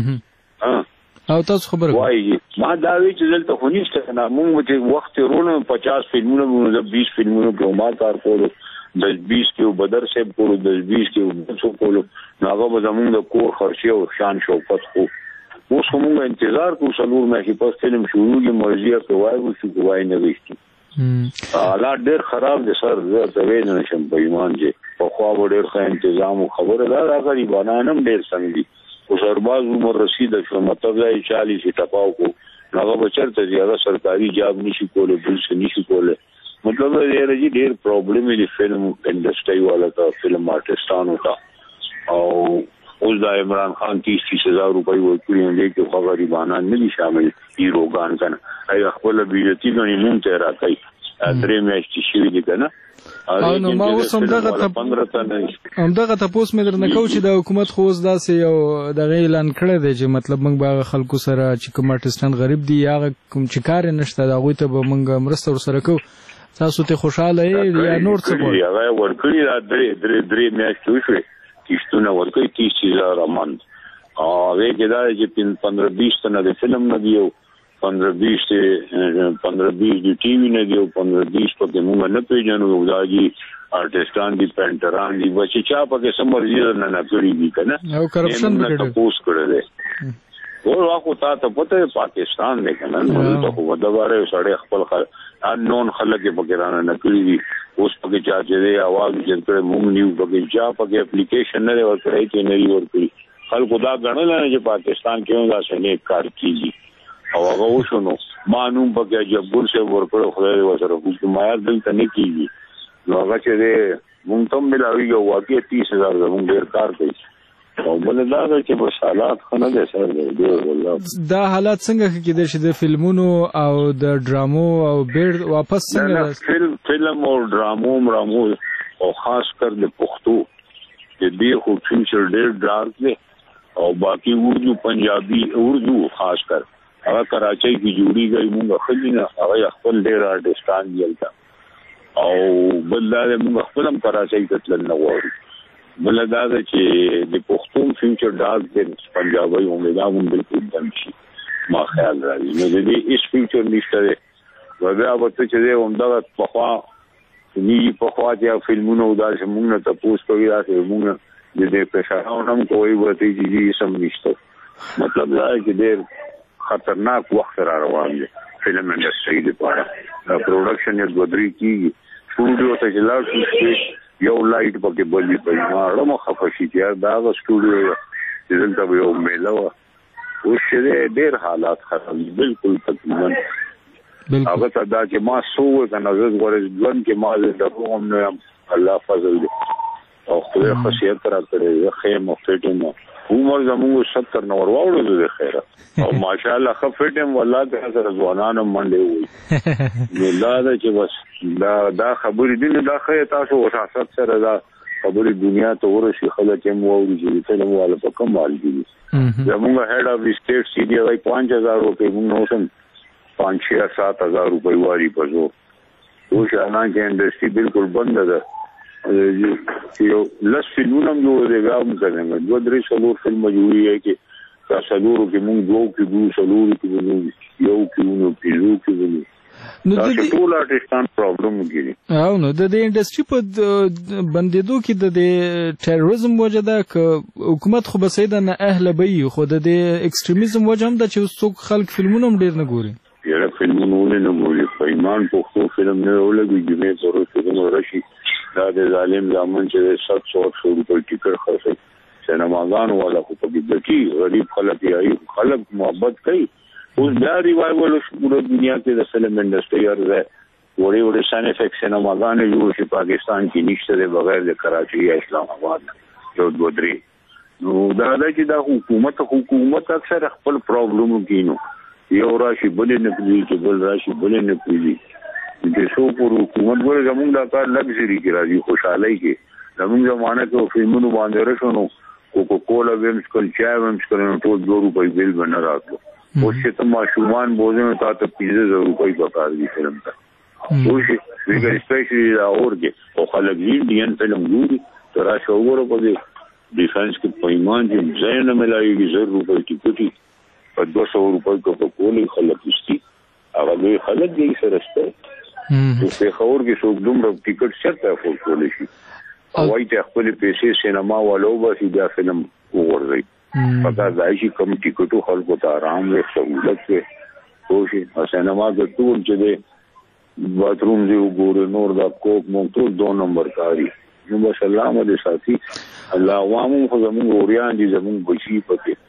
او تاسو خبره وایي ما دا وی چې دلته خو نشته نه موږ چې وخت ورونه 50 فلمونه 20 فلمونه په ما کار کولو د 20 کې بدر صاحب کولو د 20 کې څو کولو هغه به زموږ د کور خرچي او شان شوکت خو اوس موږ انتظار کوو څلور مې په فلم شروع کې مرزیه کوي او څه کوي نه وشتي حالات ډېر خراب دي سر زه ته وینم نشم په ایمان چې په خوا ډېر ښه تنظیم او خبره دا راغلي باندې هم ډېر څنګه دي او سرباز عمر رسید شو مطلب دی 40 ټپاو کو هغه بچرته دی هغه سرکاري جاب نشي کولای بل څه نشي کولای مطلب دی راځي ډېر پرابلم دی فلم انډستری والا ته فلم آرټستانو ته او اوس دا عمران خان 30,000 روپۍ ورکړي دي چې خو غریبانه نه دي شامل هیروګان کنه ای خپل بیرتی غنی مونږ ته راکای درې میاشتې شوې دي کنه او نو ما اوس هم دغه تاسو مې درنه کو چې د حکومت خو اوس داسې یو دغه اعلان کړی دی چې مطلب موږ به خلکو سره چې کوم آرټستان غریب دي هغه کوم چې کار نشته دا غوي ته به موږ مرسته ورسره کوو تاسو ته خوشاله یې یا نور څه کوي هغه ورکړي دا درې میاشتې شوې کیشتونه ورکړي 30,000 امند هغه کې دا چې 15-20 تنه د فلم نه دیو 15-20 دی ټي وي نه دیو 15-20 په موږ نه پیژنو دا دي آرټستان دي پینټران دي بچي چا په کې سمرجي نه کړی دي کنه او کرپشن نه تاسو کړل واخو ته پته پاکستان دی کنه نو ته خو دغه سړی خپل نون خلک په ګرانه نکړي دي اوس په کې چا چې اواز جنته مونږ نیو په کې چا په کې اپلیکیشن نه ورکړي چې نه ورکړي خلکو دا غنل نه چې پاکستان کې دا څنګه کار کیږي او هغه وشونو مانوم په کې جبر سے ورکړو خدای وسره حکومت دلته نه کیږي نو هغه چې مونږ ته ملاوي یو واقعي 30000 زموږ ډیر کار کوي او بل دا چې په حالات خنه ده سره دی والله دا حالات څنګه کېدای شي د فلمونو او د ډرامو او بیرد واپس څنګه فلم او ډرامو او خاص کر د پښتو د دې خو فیوچر ډیر ډارک دی او باقي اردو پنجابي اردو خاص کر هغه کراچۍ کې جوړیږي موږ خلینو هغه خپل ډیر آرټستان دیلته او بل دا موږ خپل هم کراچۍ ته تلل نه غواړو بل دا چې د پښتون فیوچر ډارک دی پنجابي امیدا هم بالکل دم شي ما خیال راځي نو د دې اس فیوچر نشته و بیا وته چې هم دا په خوا چې فلمونو دا چې موږ ته پوس کوي دا چې موږ د دې پېښه هم کوي ورته چې سم نشته مطلب دا چې ډېر خطرناک وخت را روان دی فلم انډستری لپاره دا پروډکشن یې دوه درې کیږي سټوډیو ته چې لاړ شي یو لایټ پکې بلې په ما رمو خفشي چې دا سټوډیو چې دلته یو میله و او شه ډېر حالات خراب بالکل تقریبا هغه ته دا چې ما سو کنه زه غوړم ځوان کې ما د روم نه الله فضل دی او خدای خاصیت را کړی خیم او فټم عمر زموږ 70 نور واوړو د خیره او ماشاءالله خفټم والله ته سره ځوانانو منډه وي نو دا چې بس دا خبرې دي دا خې تاسو وساست سره دا خبرې دنیا ته ورشي خلک هم ووري چې فلم والا په کمال دي زموږ هډ اف سټیټ سی ډي وايي 5000 روپے موږ نو سم 5-6-7,000 روپے واری پزو او شانه کې انډستری بالکل بند ده یو لس فلمونه جوړ دی غاوم څنګه دوه درې څلور فلم جوړي کې تاسو کې موږ دوه کې دوه څلور کې یو کې نو پیزو کې نو د ټول آرټستان پرابلم کیږي او نو د انډستری په بندیدو کې د ټیرریزم وجه ده ک حکومت خو بسیده نه اهل به خو د ایکستریمیزم وجه هم د چې څوک خلک فلمونه هم ډیر نه ګوري یره فلمونه نه ګوري په ایمان په فلم نه ولګي چې زه فلم ورشي دا د ظالم ځامن چې 700 روپے ټیکټ خرڅي سینماګانو والا خو په دې کې غریب خلک یې خلک محبت کوي اوس دا ریوایول شروع دنیا کې د فلم انډستری ارزه وړي سان افیکټ سینماګانو جوړ شي پاکستان کې نشته د بغیر د کراچي یا اسلام آباد یو دوه نو دا چې دا حکومت اکثر خپل پرابلم کینو یو راشي بل نه پیږي چې بل راشي بل نه پیږي د شو پر حکومت ګره زموږ د کار لګزري کې راځي خوشحالي کې زموږ زمانه کې فلمونو باندې راشونو کوکو کولا ویمس کل چای ویمس کل ټول 2 روپے بیل بنا راځو او چې ته ماشومان بوزنه تا ته 15 روپے پکار دي فلم ته او چې ویګر سپیشلی دا اورګه او خلک انډین فلم ګوري تر شاوګورو په دې ډیفنس کې پېمان چې ځای نه ملایي 0 روپے ټیکټي په 200 روپے کو کولې خلک استي هغه خلک یې سره سره په خور کې څوک دومره ټیکټ شرط افورد کولی شي او وايي ته خپل پیسې سینما والو به دا فلم وګورئ پکا ځای شي کوم ټیکټو خلکو ته آرام او سہولت وي خو شي سینما د ټول چې د باتروم دی وګورئ نور دا کوک مونږ ټول 2 نمبر کاری نو بس الله مده ساتي الله عوامو خو زموږ اوريان دي زموږ بچي پکې